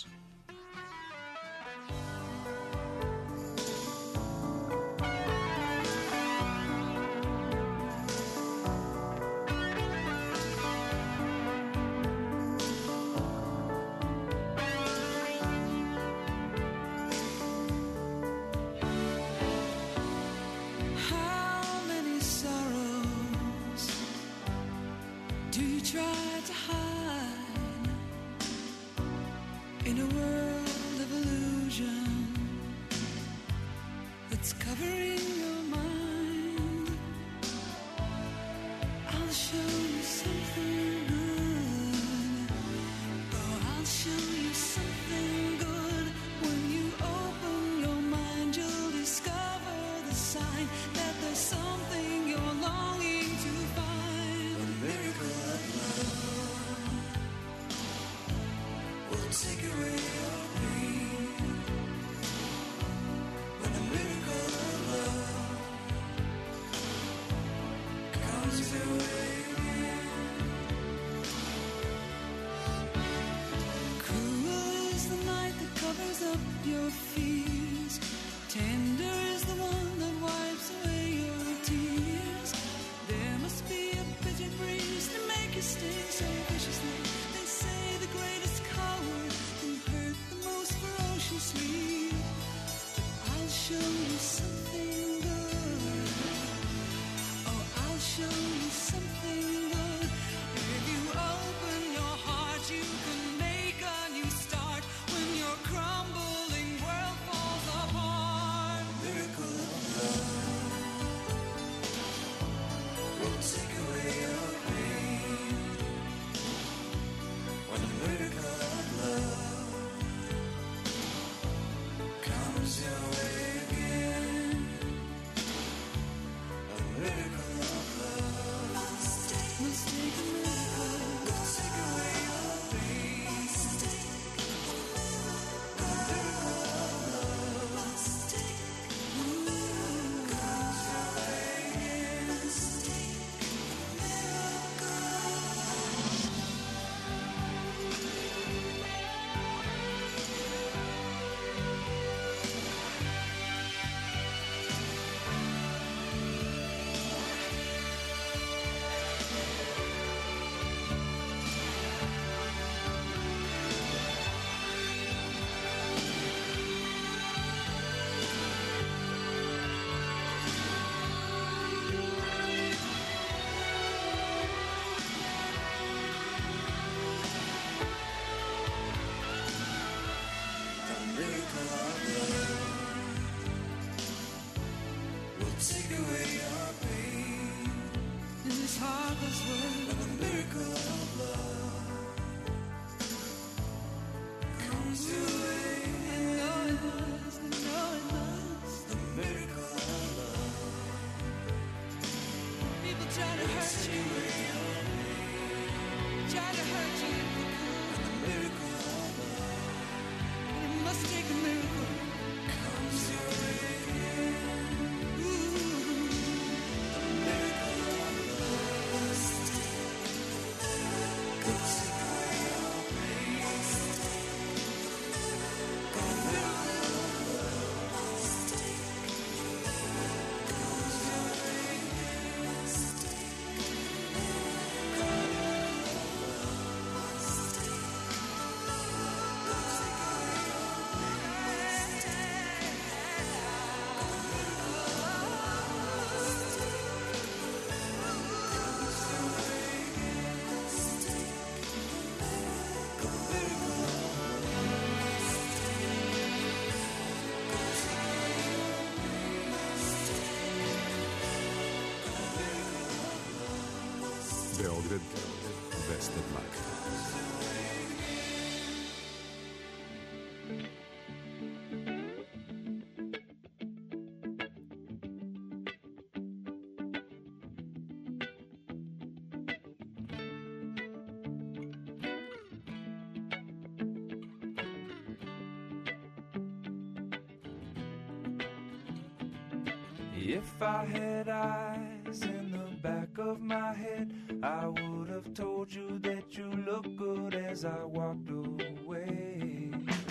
this heart, this world, and the miracle of love comes your way. And know it must, and know it must, the miracle of love. People try to hurt you, try to hurt you if they could. And the miracle of love, and it must take a miracle, comes your way. Beograd, Westermark. If I had eyes in the back of my head, I would have told you that you look good as I walked away.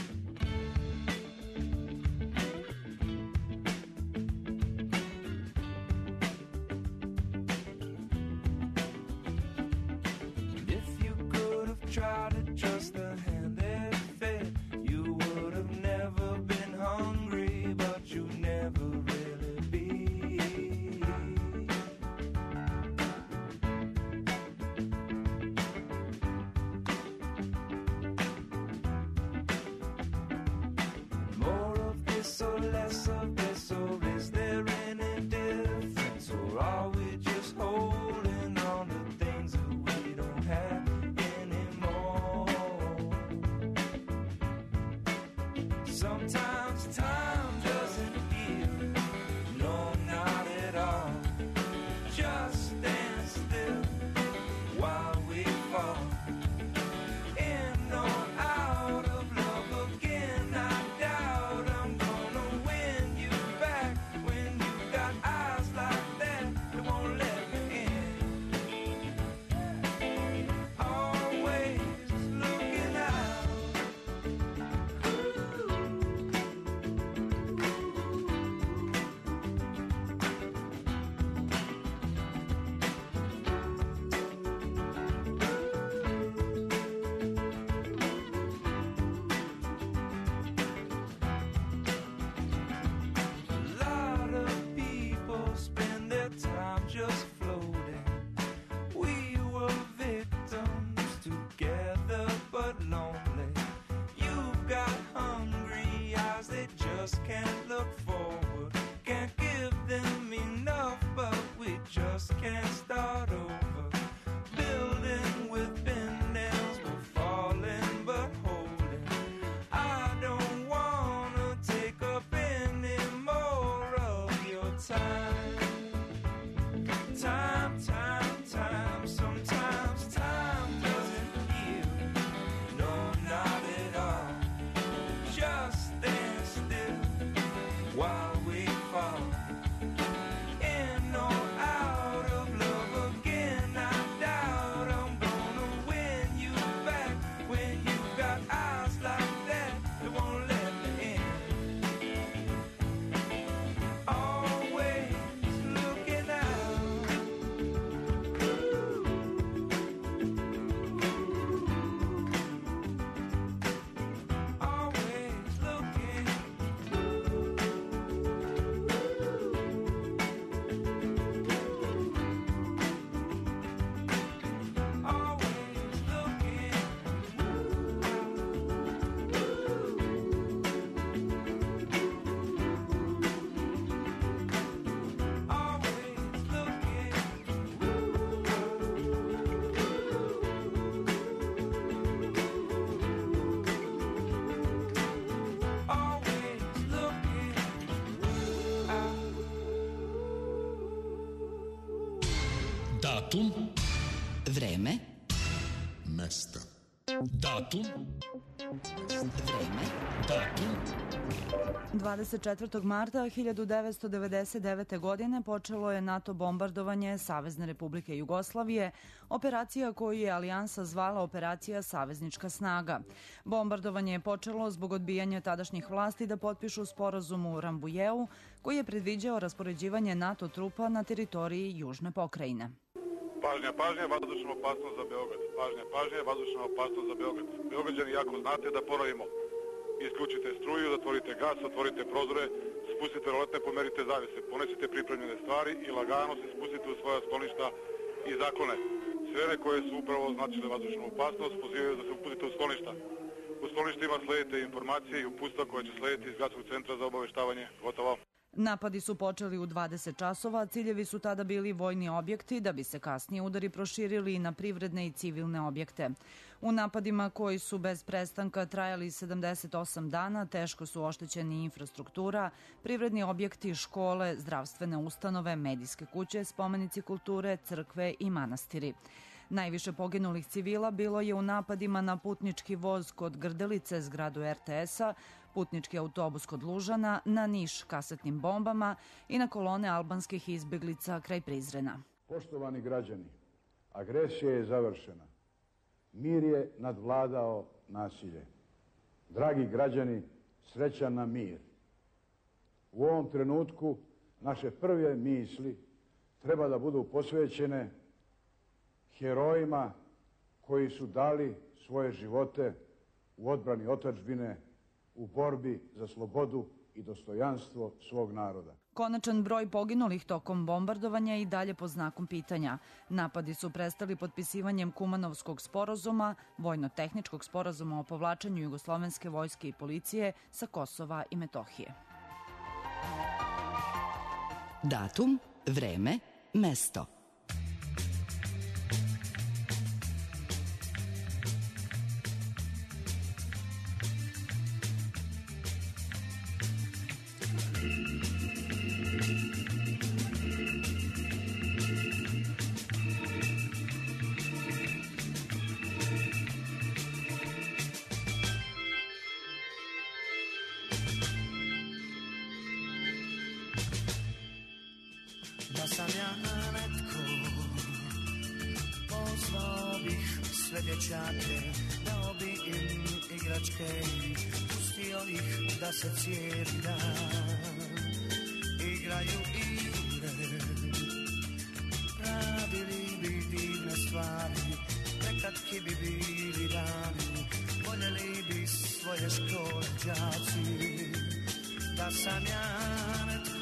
If you could have tried to trust the hand that fed, you would have never been hungry, but you never really be. More of this or less of this, or is there any difference? Or are we just holding on to things that we don't have anymore? Sometimes time doesn't heal, no, not at all. Just stand still while we fall in or out of love again. I doubt I'm gonna win you back when you got eyes like that that won't let me in. Always looking out. A lot of people spend their time just floating. We were victims together but lonely. You've got hungry eyes, they just can't look forward. Can't give them enough, but we just can't start over. Building with nails, we're falling but holding. I don't wanna take up any more of your time. Time, time, time. Sometimes time doesn't heal, no, not at all. Just stand still while we fall in or out of love Datum. Vreme. Mesta. Datum. Vreme. Datum. 24. marta 1999. godine počelo je NATO bombardovanje Savezne Republike Jugoslavije, operacija koju je Alijansa zvala Operacija Saveznička snaga. Bombardovanje je počelo zbog odbijanja tadašnjih vlasti da potpišu sporazum u Rambujeu, koji je predviđao raspoređivanje NATO trupa na teritoriji Južne pokrajine. Pažnja, pažnja, vazdušna opasnost za Beograd. Pažnja, pažnja, vazdušna opasnost za Beograd. Beograđani, jako znate da ponovimo. Isključite struju, zatvorite gas, otvorite prozore, spustite roletne, pomerite zavese, ponesite pripremljene stvari i lagano se spustite u svoja skloništa i zaklone. Sirene koje su upravo označile vazdušnu opasnost pozivaju da se uputite u skloništa. U skloništima sledite informacije i uputstva koje će slediti iz Gradskog centra za obaveštavanje. Gotovo. Napadi su počeli u 20 časova, a ciljevi su tada bili vojni objekti, da bi se kasnije udari proširili i na privredne i civilne objekte. U napadima koji su bez prestanka trajali 78 dana, teško su oštećeni infrastruktura, privredni objekti, škole, zdravstvene ustanove, medijske kuće, spomenici kulture, crkve i manastiri. Najviše poginulih civila bilo je u napadima na putnički voz kod Grdelice, zgradu RTS-a, putnički autobus kod Lužana, na Niš kasetnim bombama i na kolone albanskih izbeglica kraj Prizrena. Poštovani građani, agresija je završena. Mir je nadvladao nasilje. Dragi građani, srećan nam mir. U ovom trenutku naše prve misli treba da budu posvećene herojima koji su dali svoje živote u odbrani otadžbine, u borbi za slobodu i dostojanstvo svog naroda. Konačan broj poginulih tokom bombardovanja je i dalje pod znakom pitanja. Napadi su prestali potpisivanjem Kumanovskog sporazuma, vojno-tehničkog sporazuma o povlačenju jugoslovenske vojske i policije sa Kosova i Metohije. Datum, vreme, mesto. Da sam ja netko, pozvao bih sve dječake, dao bi im igračke, pustio ih da se cijeli dan igraju igre, radili bi divne stvari, nekatki bi bili dani, voljeli bi svoje škole đaci. Da sam ja netko,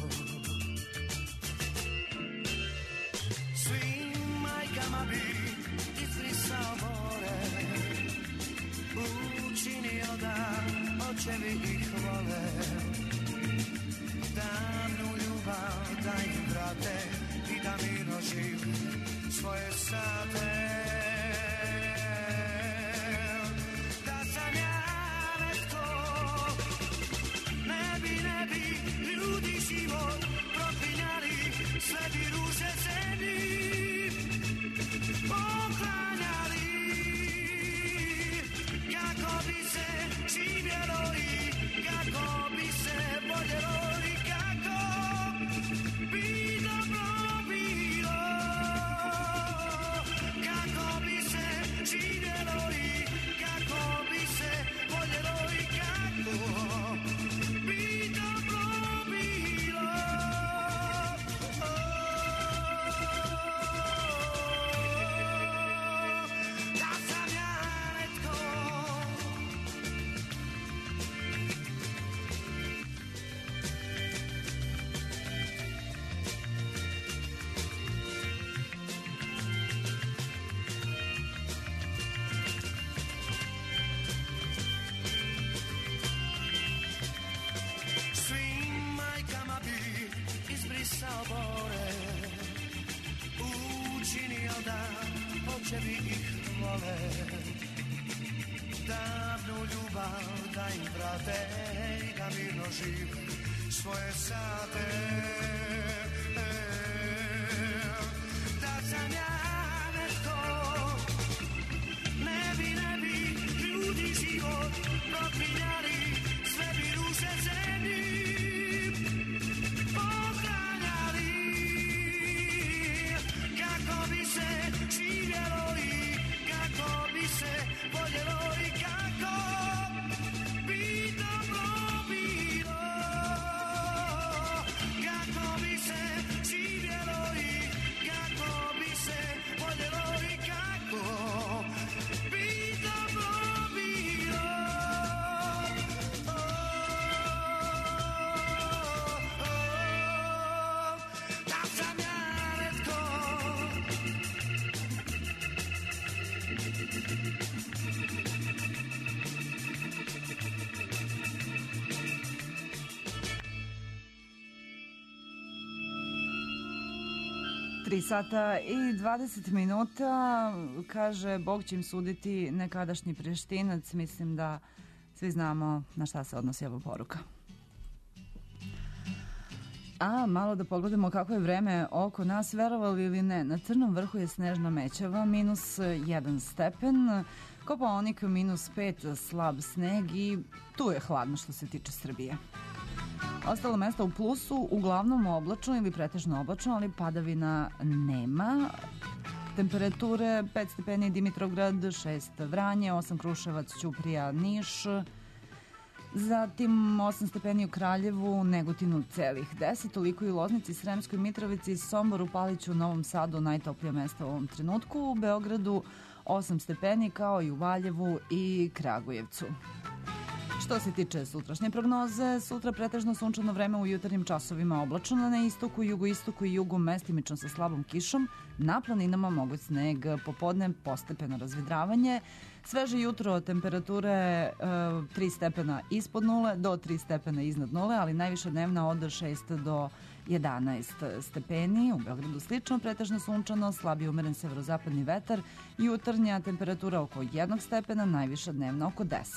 svim majkama bi izbrisao more, učinio da očevi ih vole, davnu ljubav da im vrate i da mirno živi svoje sate. Da sam ja netko, ne bi ljudi život propinjali, sve bi ruže zemlji poklanjali, kako bi se živjelo i kako bi se voljelo i kako bi dobro bilo, kako bi se živjelo i kako bi se voljelo i kako bi dobro bilo. Da sam ja netko, svim majkama bi izbrisao bore, učinio da očevi ih vole, davnu ljubav da im vrate i da mirno žive svoje sate. Da sam ja netko, ne bi ljudi život proklinjali, sve bi duše zemlji poklanjali. Kako bi se živjelo i kako bi se voljelo i kako bi dobro bilo. Kako bi se živjelo i kako bi se voljelo i kako bi dobro bilo. Da sam ja netko. Tri sata i 20 minuta, kaže, Bog će im suditi nekadašnji Prištinac. Mislim da svi znamo na šta se odnosi ova poruka. A malo da pogledamo kako je vreme oko nas, verovali ili ne. Na Crnom vrhu je snežna mećava, -1 stepen, Kopaonik -5, slab sneg i tu je hladno što se tiče Srbije. Ostalo mesta u plusu, uglavnom oblačno ili pretežno oblačno, ali padavina nema. Temperature 5 stepeni Dimitrovgrad, 6 Vranje, 8 Kruševac, Ćuprija, Niš, zatim 8 stepeni u Kraljevu, Negotinu celih 10, toliko i u Loznici, Sremskoj Mitrovici, Somboru, Paliću, Novom Sadu, najtoplija mesta u ovom trenutku, u Beogradu 8 stepeni kao i u Valjevu i Kragujevcu. Što se tiče sutrašnje prognoze, sutra pretežno sunčano vreme, u jutarnjim časovima oblačno, na istoku, jugoistoku i jugu mestimično sa slabom kišom, na planinama moguć sneg, popodne postepeno razvedravanje, sveže jutro, temperature 3 stepena ispod nule do 3 stepena iznad nule, ali najviša dnevna od 6 do 11 stepeni. U Beogradu slično, pretežno sunčano, slabiji umeren severozapadni vetar, jutarnja temperatura oko 1 stepena, najviša dnevna oko 10.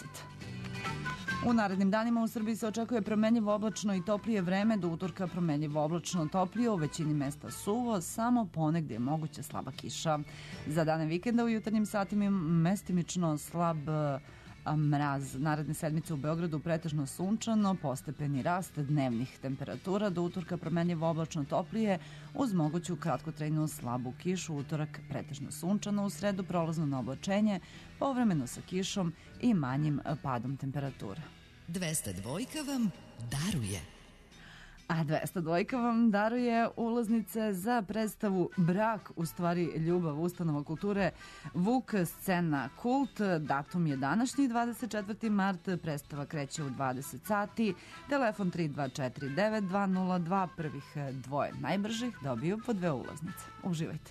U narednim danima u Srbiji se očekuje promenljivo oblačno i toplije vreme, do utorka promenljivo oblačno toplije, u većini mesta suvo, samo ponegde je moguća slaba kiša. Za dane vikenda u jutarnjim satima mestimično slab mraz. Naredne sedmice u Beogradu pretežno sunčano, postepeni rast dnevnih temperatura, do utorka promenljivo oblačno toplije, uz moguću kratkotrajnu slabu kišu, utorak pretežno sunčano, u sredu prolazno na oblačenje, povremeno sa kišom i manjim padom temperatura. 202 vam daruje. A 202 vam daruje ulaznice za predstavu Brak, u stvari ljubav, ustanova kulture Vuk, scena Kult. Datum je današnji 24. mart, predstava kreće u 20 sati. Telefon 3249-202, prvih dvoje najbržih dobiju po 2 ulaznice. Uživajte.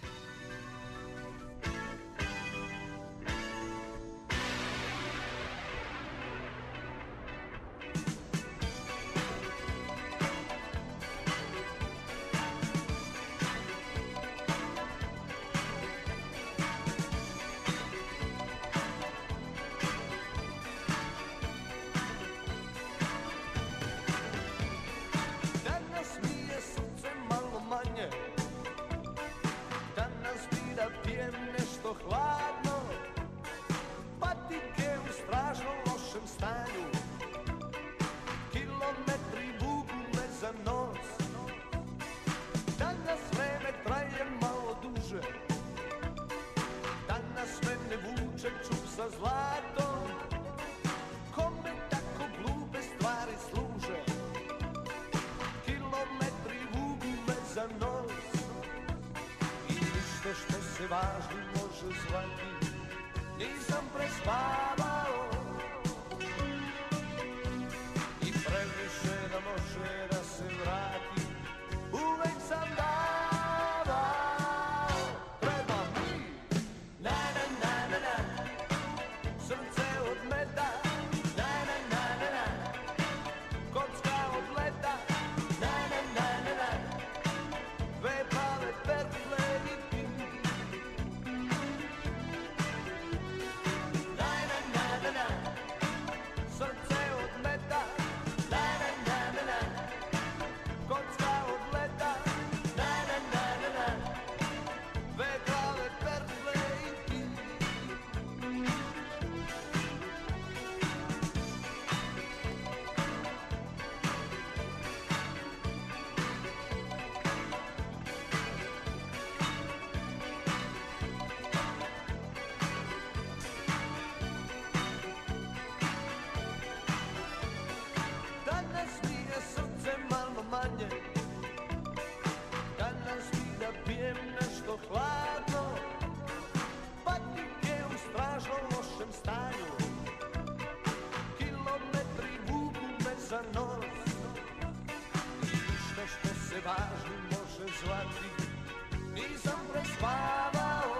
pažnju može zvati, nisam prespavao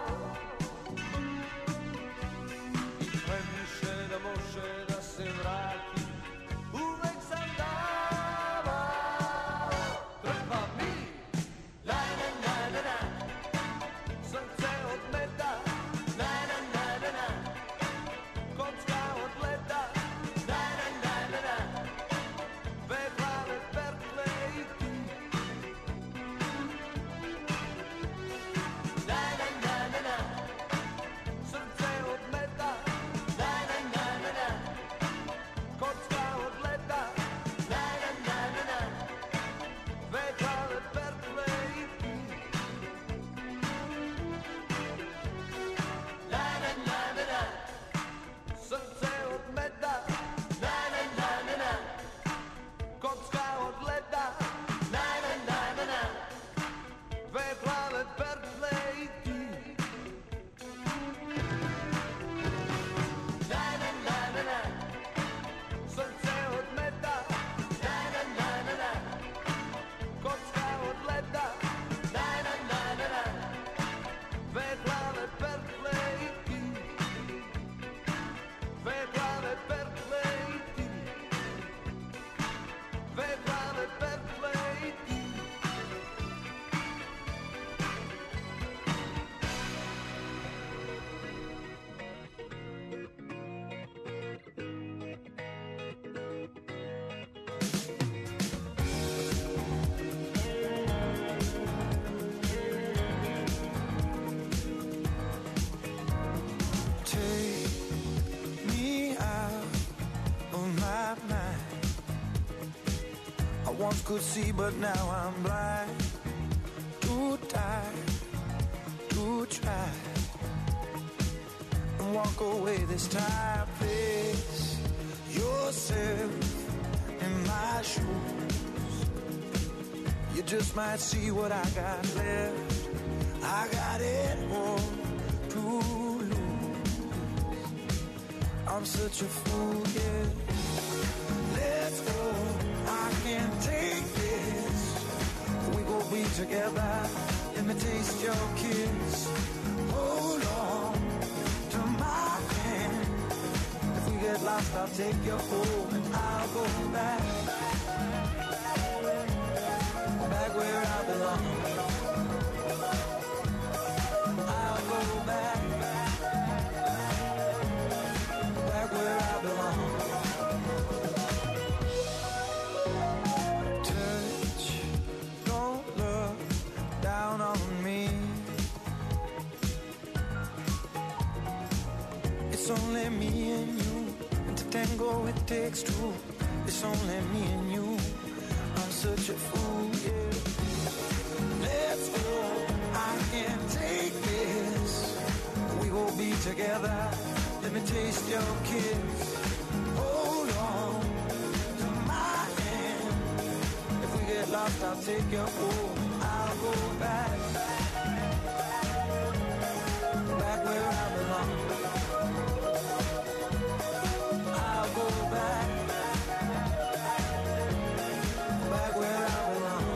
i previše da može da se vrati, uvek sam davao. Trpa mi, la la la la la, srce od meda, la la la la la, kocka od leda, la la la la la, dve glave pertle i ti. La la la la la, srce od meda, la la la la la, kocka od leda, la la la la la, dve glave pertle i ti. La la la la la, srce od meda, la la la la la, kocka od leda, la la la la la, dve glave pertle i ti. La la la la la, srce od meda, la la la la la, kocka od leda, la la la la la, dve glave pertle i ti. Dve glave pertle i ti. Dve glave pertle i ti. Take me out of my mind. I once could see, but now I'm blind. Too tired to try and walk away this time. Place yourself in my shoes. You just might see what I got left. I got it all to lose. I'm such a fool, yeah. Let's go, I can't take this. We gon' be together, let me taste your kiss. Hold on to my hand. If we get lost, I'll take you home and I'll go back. Back where I belong. I'll go back. Back where I belong. Touch, don't look down on me. It's only me and you, and to tango it takes two. It's only me and you. I'm such a fool, yeah. Let's go, I can't take this. We gon' be together. Let me taste your kiss. Hold on to my hand. If we get lost, I'll take you home. I'll go back. Back where I belong. I'll go back. Back where I belong.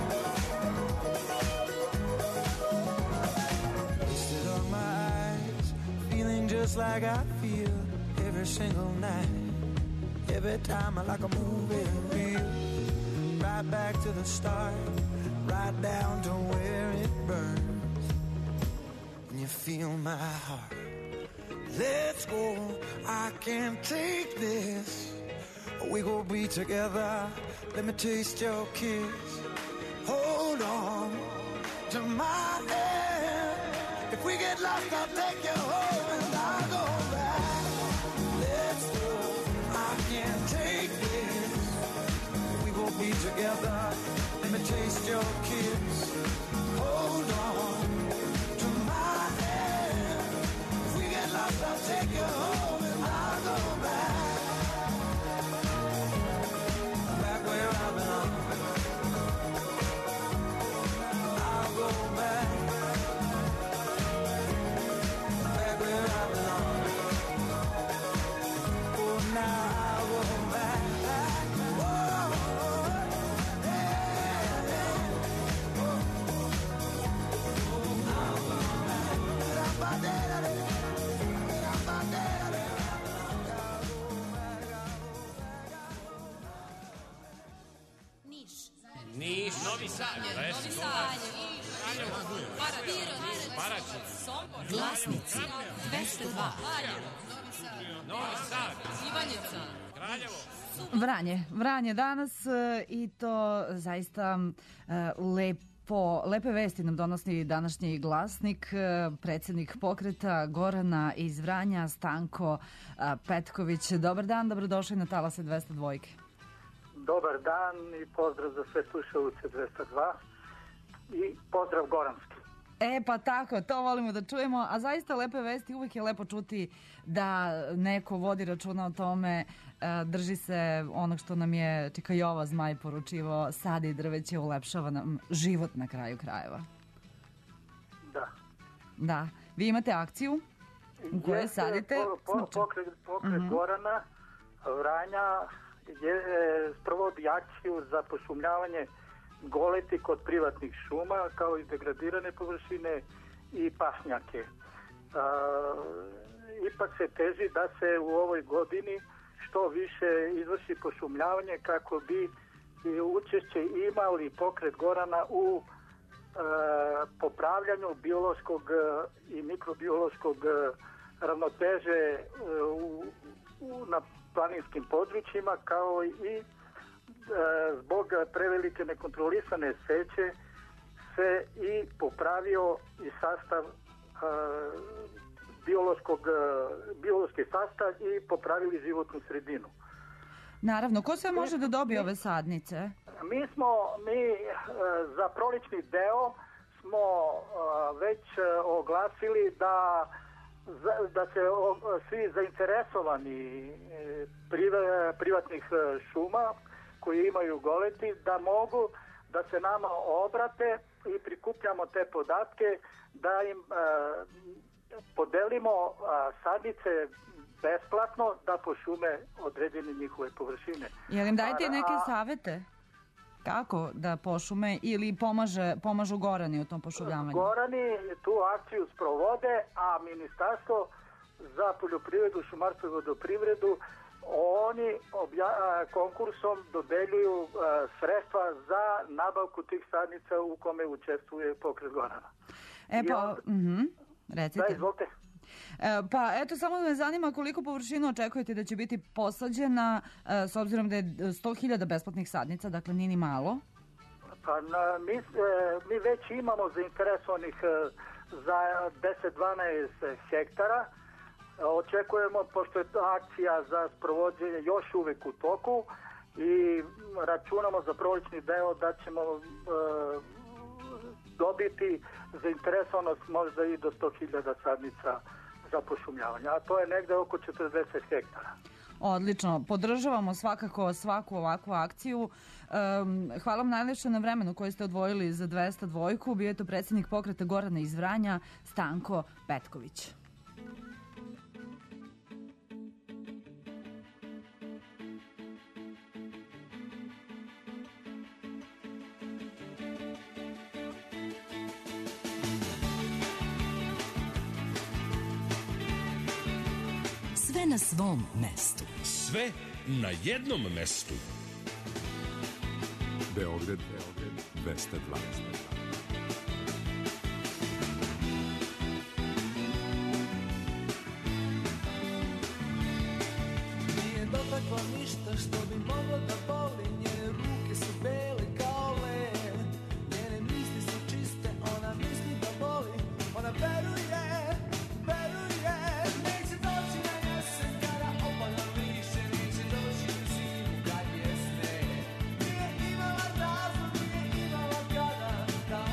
Wasted on my eyes, feeling just like I feel every single night. Every time I like a movie reel. Right back to the start, right down to where it burns. And you feel my heart. Let's go, I can't take this. We gon' be together, let me taste your kiss. Hold on to my hand. If we get lost, I'll take you home and I'll go back. Let's go, I can't take this. We gon' be together, let me taste your kiss. Hold on to my hand. If we get lost, I'll take you home and I'll go back. Back where I belong. I'll go back. Back where I belong. Oh, now I'll go back. Whoa, yeah, yeah. Novi Sad, Paraćin, Glasnici 202. Novi Sad, Ivanjica, Kraljevo. Vranje danas i to zaista lepe vesti nam donosi današnji glasnik. Predsjednik pokreta Gorana iz Vranja, Stanko Petković. Dobar dan, dobrodošli na Talase 202. Dobar dan i pozdrav za sve slušalce 202 i pozdrav goranski. Pa tako, to volimo da čujemo, a zaista lepe vesti, uvijek je lepo čuti da neko vodi računa o tome, drži se onog što nam je Čika Jova Zmaj poručivo, sadi drveće, ulepšava nam život na kraju krajeva. Da. Vi imate akciju u kojoj sadite smrčan. Pokret Gorana Vranja sprovodi akciju za pošumljavanje goleti kod privatnih šuma, kao i degradirane površine i pašnjake. Ipak se teži da se u ovoj godini što više izvrši pošumljavanje kako bi učešće imali pokret Gorana u popravljanju biološkog i mikrobiološkog ravnoteže na planinskim područjima, kao i zbog prevelike nekontrolisane seče se i popravio i sastav biološki sastav i popravili životnu sredinu. Naravno, ko sve može da dobije ove sadnice? Mi za prolični deo smo već oglasili da se svi zainteresovani privatnih šuma koji imaju goleti da mogu da se nama obrate i prikupljamo te podatke da im podelimo sadnice besplatno da pošume određene njihove površine. Jel im dajete neke savete? Kako da pošume ili pomažu Gorani u tom pošumljavanju? Gorani tu akciju sprovode, a Ministarstvo za poljoprivredu, šumarstvo i vodoprivredu oni konkursom dodeljuju sredstva za nabavku tih sadnica u kome učestvuje pokret Gorana. Recite. Da, izvolite. Pa eto, samo me zanima koliko površina očekujete da će biti posađena, s obzirom da je 100.000 besplatnih sadnica, dakle nije ni malo. Pa mi već imamo zainteresovanih za 10-12 hektara. Očekujemo, pošto je akcija za sprovođenje još uvek u toku, i računamo za prolični deo da ćemo dobiti zainteresovanost možda i do 100.000 sadnica za pošumljavanje, a to je negde oko 40 hektara. Odlično, podržavamo svakako svaku ovakvu akciju. Hvala vam najlepše na vremenu koje ste odvojili za 202. Bio je to predsjednik pokreta Gorana iz Vranja, Stanko Petković. Sve na svom mestu. Sve na jednom mestu. Beograd 212. Nije dotakla ništa što bi moglo da boli, njene ruke su bele kao led, njene misli su čiste, ona misli da boli, ona veruje, neće doći na jesen kada opada više, neće doći na zimu kad je sneg. Nije imala razlog, nije imala kada da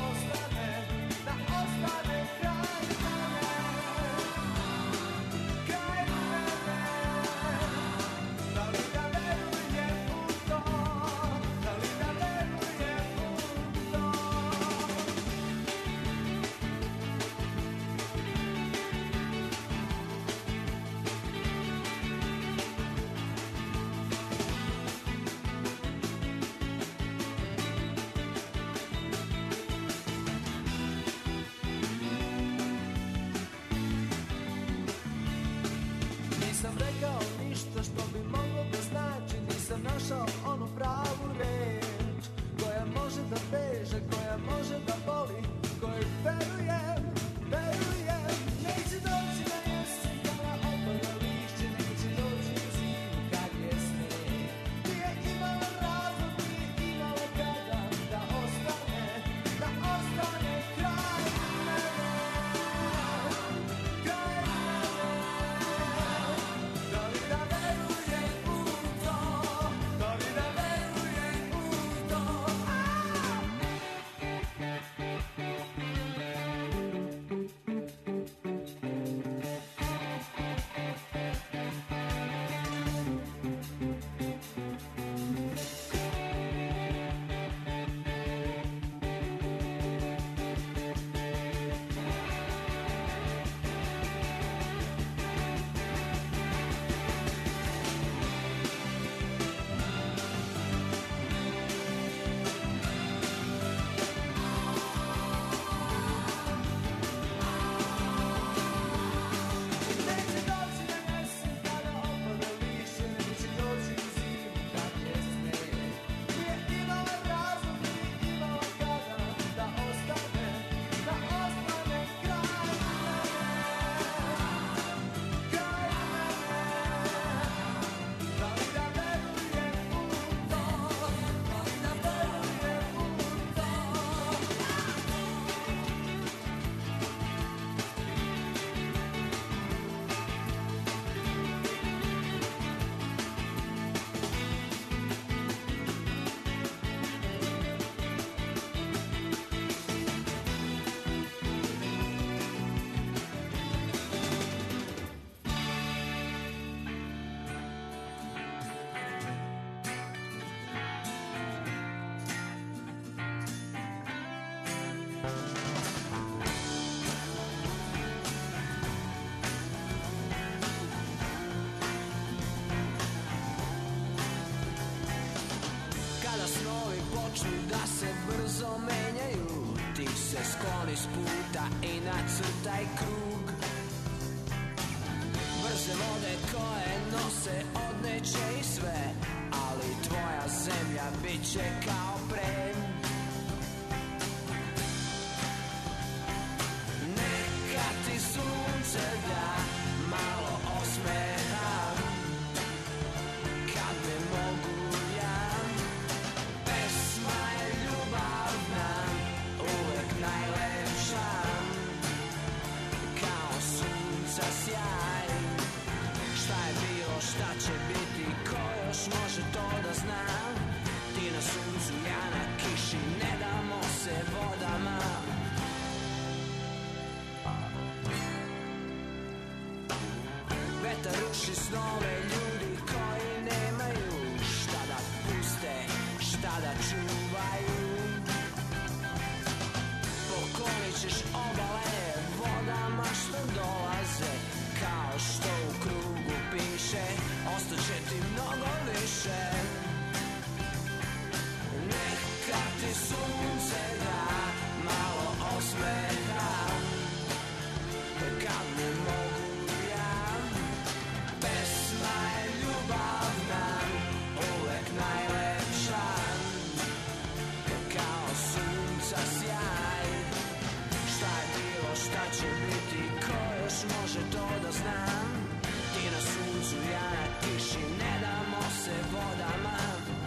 skloni s puta i nacrtaj krug. Brze vode koje nose odneće i sve, ali tvoja zemlja bit će kao pre. Neka ti sunce da malo osmeha, kad ne mogu ja. Pesma je ljubavna, uvek najlepša, kao sunca sjaj. Šta je bilo, šta će biti, ko još može to da zna? Ti na suncu, ja na kiši, ne damo se vodama. Vetar ruši snove ljudi koji nemaju šta da puste, šta da čuvaju. Poklonit ćeš obale vodama što dolaze, kao što u krugu piše, ostaće ti mnogo više. Neka ti sunce da malo osmeha, kad ne mogu ja. Pesma je ljubavna, uvek najlepša, kao sunca sjaj. Šta je bilo, šta će biti, ko još može to da zna? Ti na suncu, ja na kiši, ne damo se vodama.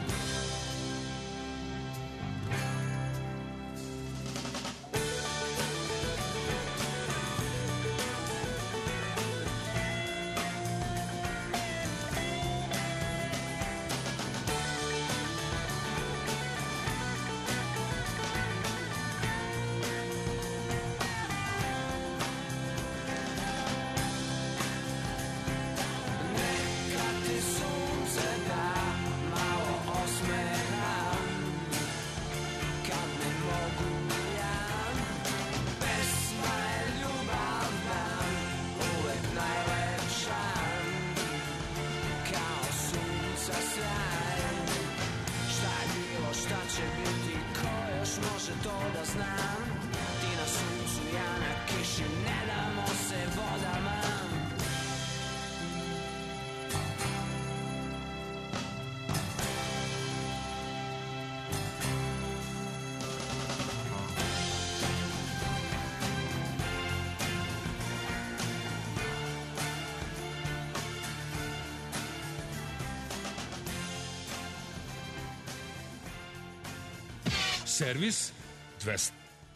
Servis 200.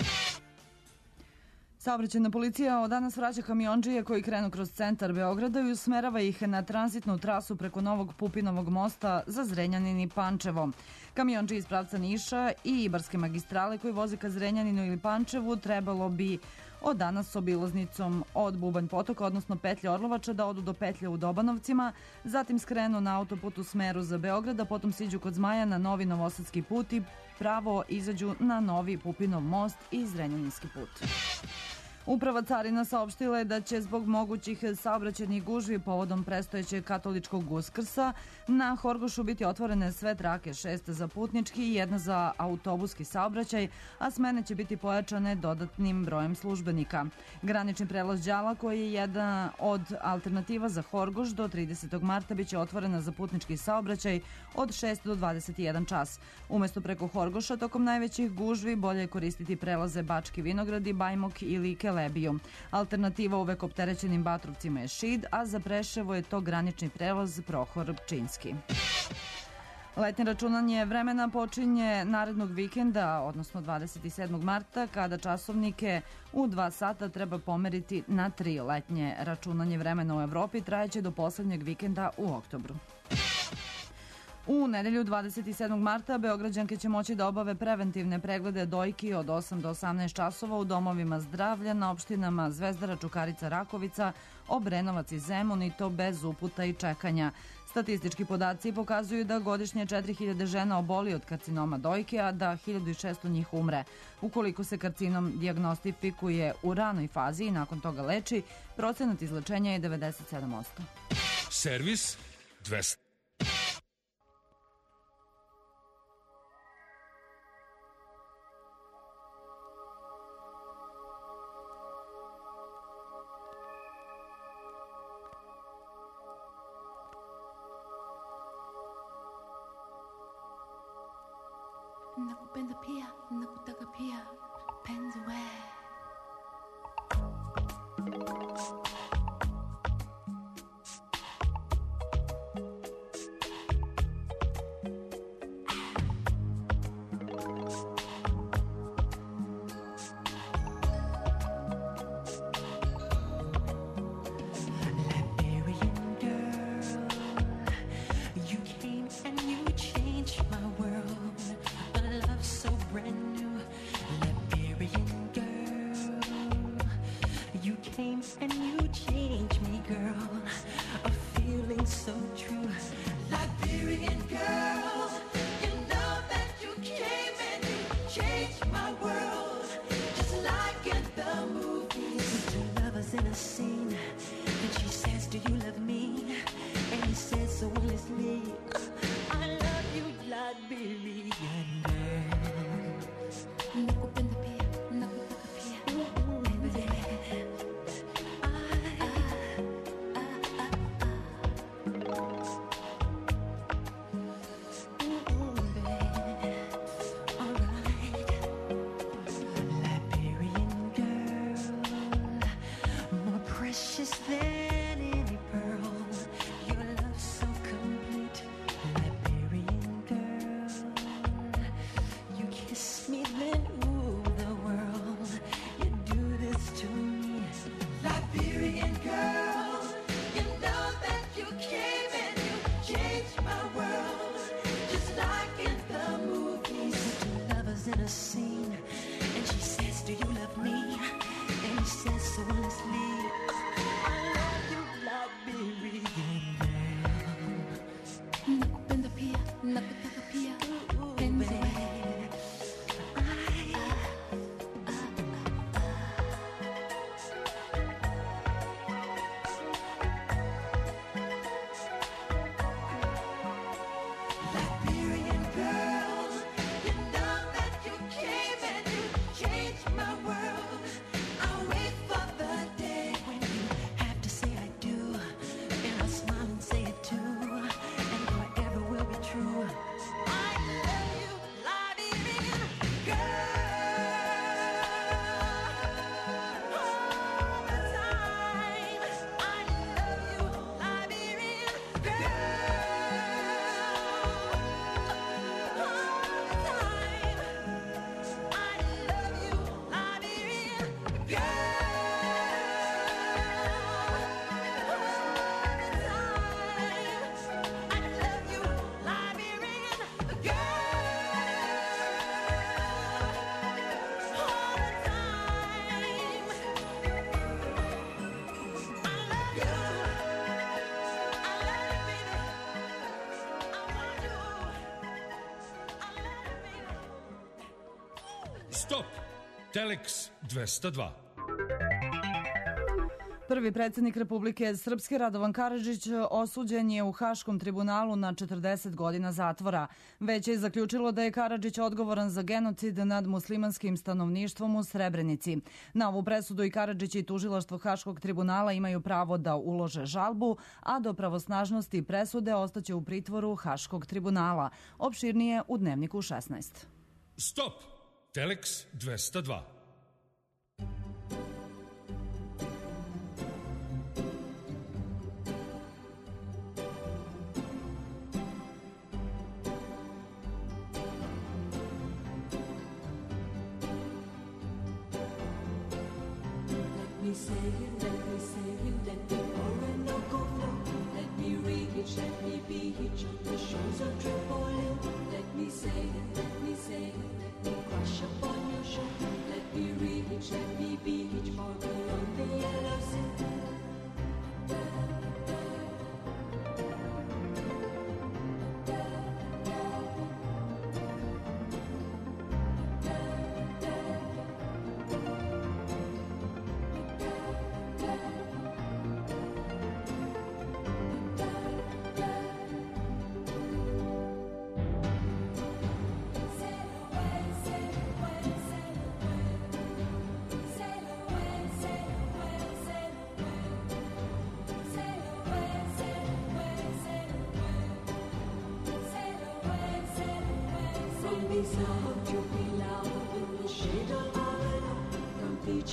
Saobraćajna policija od danas vraća kamiondžije koji krenu kroz centar Beograda i usmerava ih na tranzitnu trasu preko Novog Pupinovog mosta za Zrenjanin i Pančevo. Kamiondžije iz pravca Niša i Ibarske magistrale koji voze ka Zrenjaninu ili Pančevu trebalo bi od danas s obilaznicom od Bubanj potoka, odnosno petlje Orlovača, da odu do petlje u Dobanovcima, zatim skrenu na autoput u smeru za Beograd, a potom siđu kod Zmaja na Novi Novosadski put i pravo izađu na Novi Pupinov most i Zrenjaninski put. Uprava carina saopštila je da će zbog mogućih saobraćajnih gužvi povodom prestojećeg katoličkog Uskrsa na Horgošu biti otvorene sve trake, 6 za putnički i 1 za autobuski saobraćaj, a smene će biti pojačane dodatnim brojem službenika. Granični prelaz Đala, koji je jedna od alternativa za Horgoš, do 30. marta biće otvorena za putnički saobraćaj od 6 do 21 čas. Umesto preko Horgoša, tokom najvećih gužvi bolje je koristiti prelaze Bački Vinogradi, Bajmok ili Kelebiju. Alternativa uvek opterećenim Batrovcima je Šid, a za Preševo je to granični prelaz Prohor Pčinski. Letnje računanje vremena počinje narednog vikenda, odnosno 27. marta, kada časovnike u 2 sata treba pomeriti na 3. Letnje računanje vremena u Evropi trajeće do poslednjeg vikenda u oktobru. U nedelju 27. marta Beograđanke će moći da obave preventivne preglede dojki od 8 do 18 časova u domovima zdravlja na opštinama Zvezdara, Čukarica, Rakovica, Obrenovac i Zemun, i to bez uputa i čekanja. Statistički podaci pokazuju da godišnje 4000 žena oboli od karcinoma dojke, a da 1600 njih umre. Ukoliko se karcinom dijagnostifikuje u ranoj fazi i nakon toga leči, procenat izlečenja je 97%. Servis 200. nakupenda pia, nakutaka pia, penzi we. Stop! Telex 202. Prvi predsjednik Republike Srpske Radovan Karadžić osuđen je u Haškom tribunalu na 40 godina zatvora. Veće je zaključilo da je Karadžić odgovoran za genocid nad muslimanskim stanovništvom u Srebrenici. Na ovu presudu i Karadžić i tužilaštvo Haškog tribunala imaju pravo da ulože žalbu, a do pravosnažnosti presude ostaće u pritvoru Haškog tribunala. Opširnije u Dnevniku 16. Stop! Telex 202. These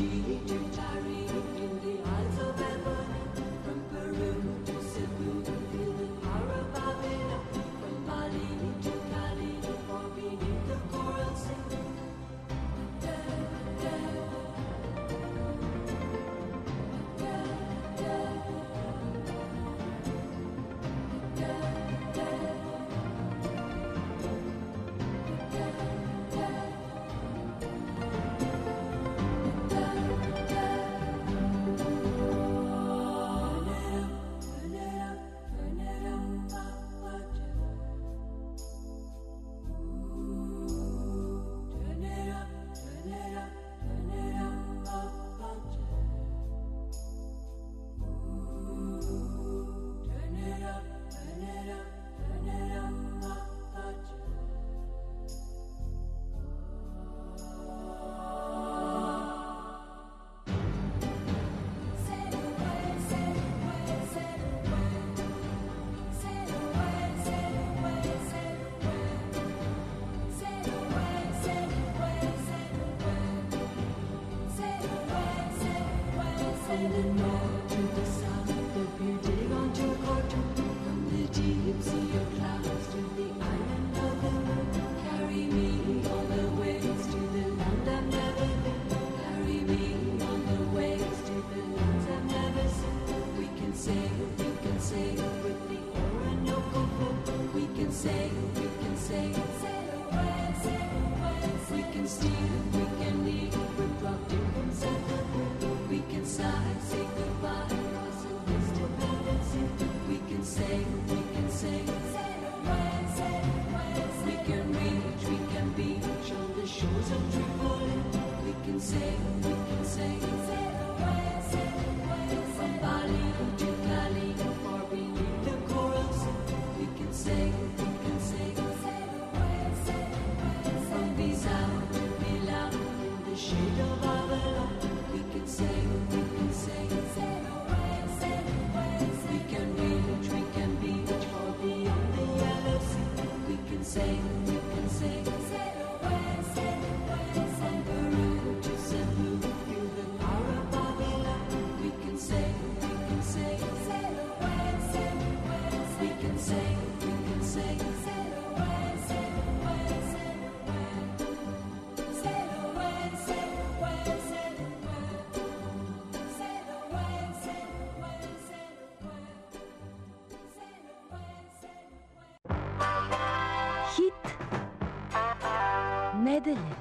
Nedelje.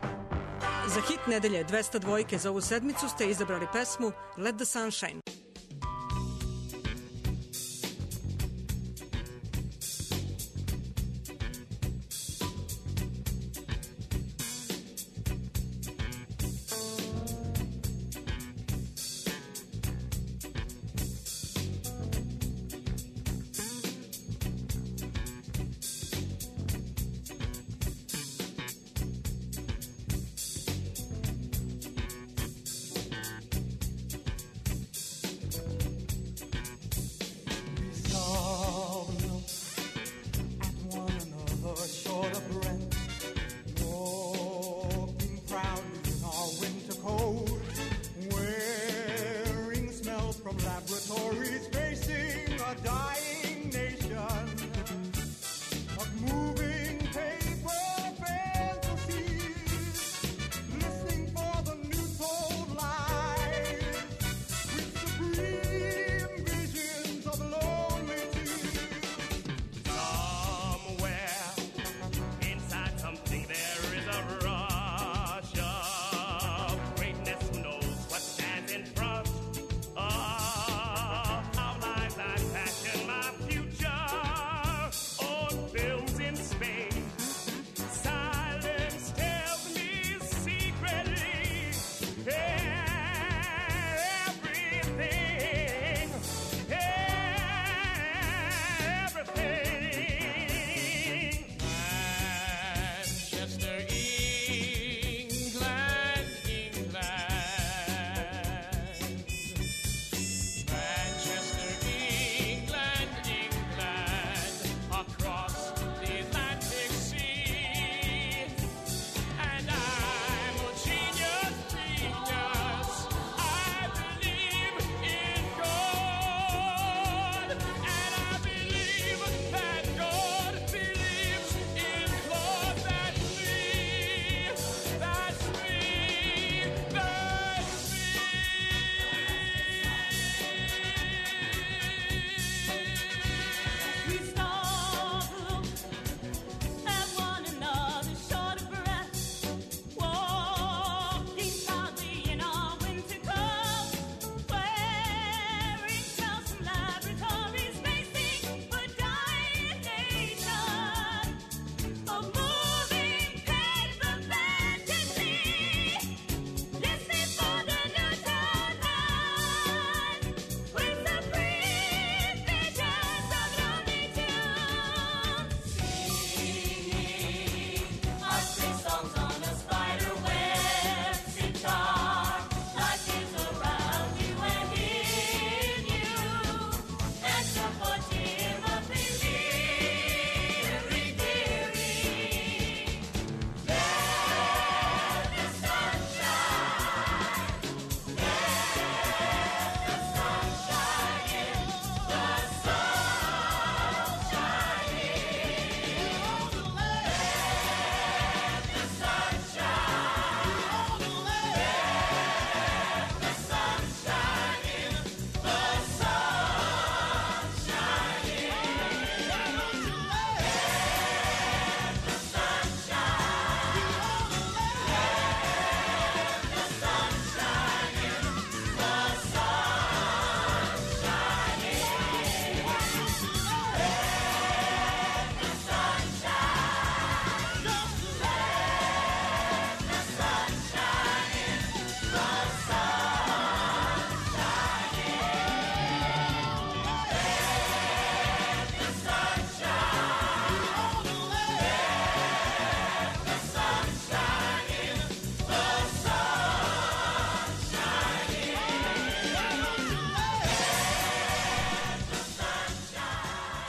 Za hit nedelje 202 za ovu sedmicu ste izabrali pesmu Let the Sunshine.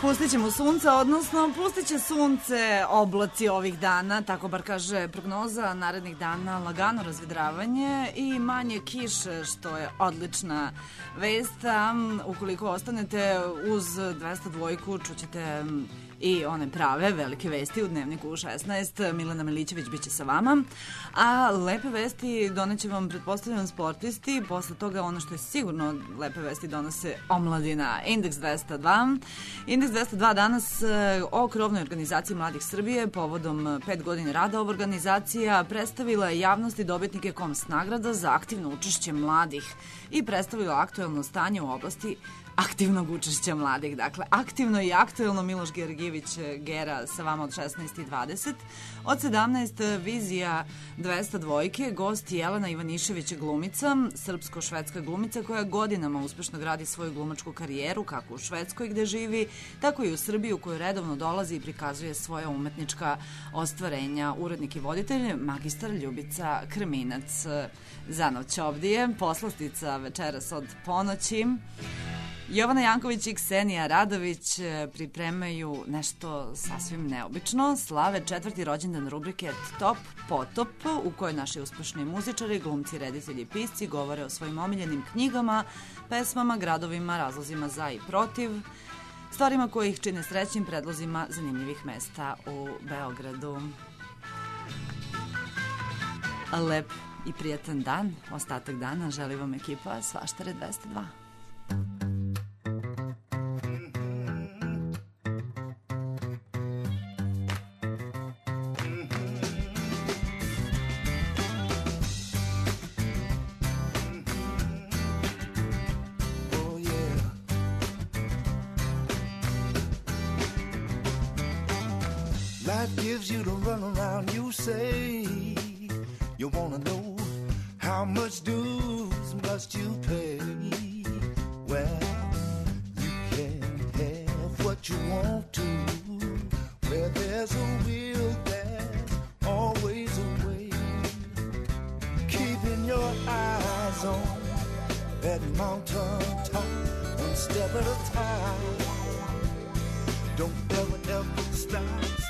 Pustit ćemo sunce, odnosno pustit će sunce oblaci ovih dana, tako bar kaže prognoza narednih dana, lagano razvedravanje i manje kiše, što je odlična vest. Ukoliko ostanete uz 202, čućete i one prave velike vesti u Dnevniku u 16. Milena Milićević biće sa vama. A lepe vesti doneće vam, pretpostavljam, sportisti. Posle toga ono što je sigurno lepe vesti donose omladina. Indeks 202. Indeks 202 danas o krovnoj organizaciji Mladih Srbije povodom 5 godina rada ova organizacija predstavila je javnosti dobitnike KOMS nagrada za aktivno učešće mladih i predstavila aktuelno stanje u oblasti aktivnog učešća mladih. Dakle, aktivno i aktuelno Miloš Georgijević Gera sa vama od 16:20. Od 17 vizija 202, gost Jelena Ivanišević glumica, srpsko-švedska glumica koja godinama uspešno gradi svoju glumačku karijeru kako u Švedskoj gde živi, tako i u Srbiji u kojoj redovno dolazi i prikazuje svoja umetnička ostvarenja. Urednik i voditelj magistar Ljubica Krminac. Zanoć ovdje, poslastica večeras od ponoći. Jovana Janković i Ksenija Radović pripremaju nešto sasvim neobično. Slave 4. rođendan rubrike Top Potop, u kojoj naši uspešni muzičari, glumci, reditelji i pisci govore o svojim omiljenim knjigama, pesmama, gradovima, razlozima za i protiv, stvarima koje ih čine srećnim, predlozima zanimljivih mesta u Beogradu. Lep i prijatan dan, ostatak dana želi vam ekipa Svaštare 202. Life gives you to run around, you say you wanna know how much dues must you pay. Well, you can't have what you want to. Where there's a will, there's always a way. Keeping your eyes on that mountain top, one step at a time. Don't ever stop.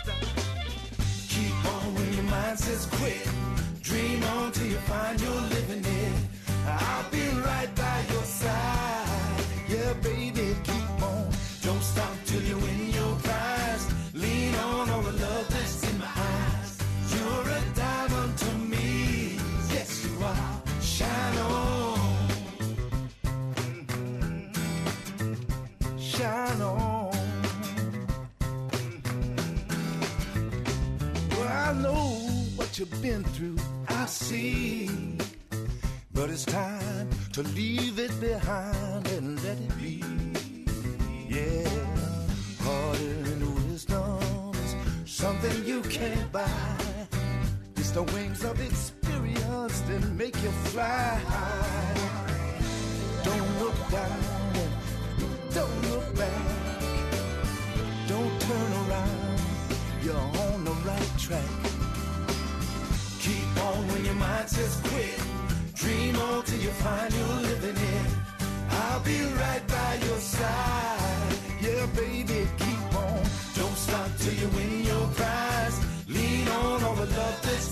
Keep on when your mind says quit. Dream on till you find you're living it. I'll be right by your side. Yeah, baby, keep on. Don't stop till you win your prize. Lean on all the love that's in my eyes. You're a diamond to me. Yes, you are. Shine on. Shine on. I know what you've been through, I see. But it's time to leave it behind and let it be. Yeah, heart and wisdom is something you can't buy. It's the wings of experience that make you fly high. Don't look down and don't look back. Don't turn around, you're on the right track. Keep on when your mind says quit. Dream on till you find you're living it. I'll be right by your side. Yeah, baby, keep on. Don't stop till you win your prize. Lean on all the love that's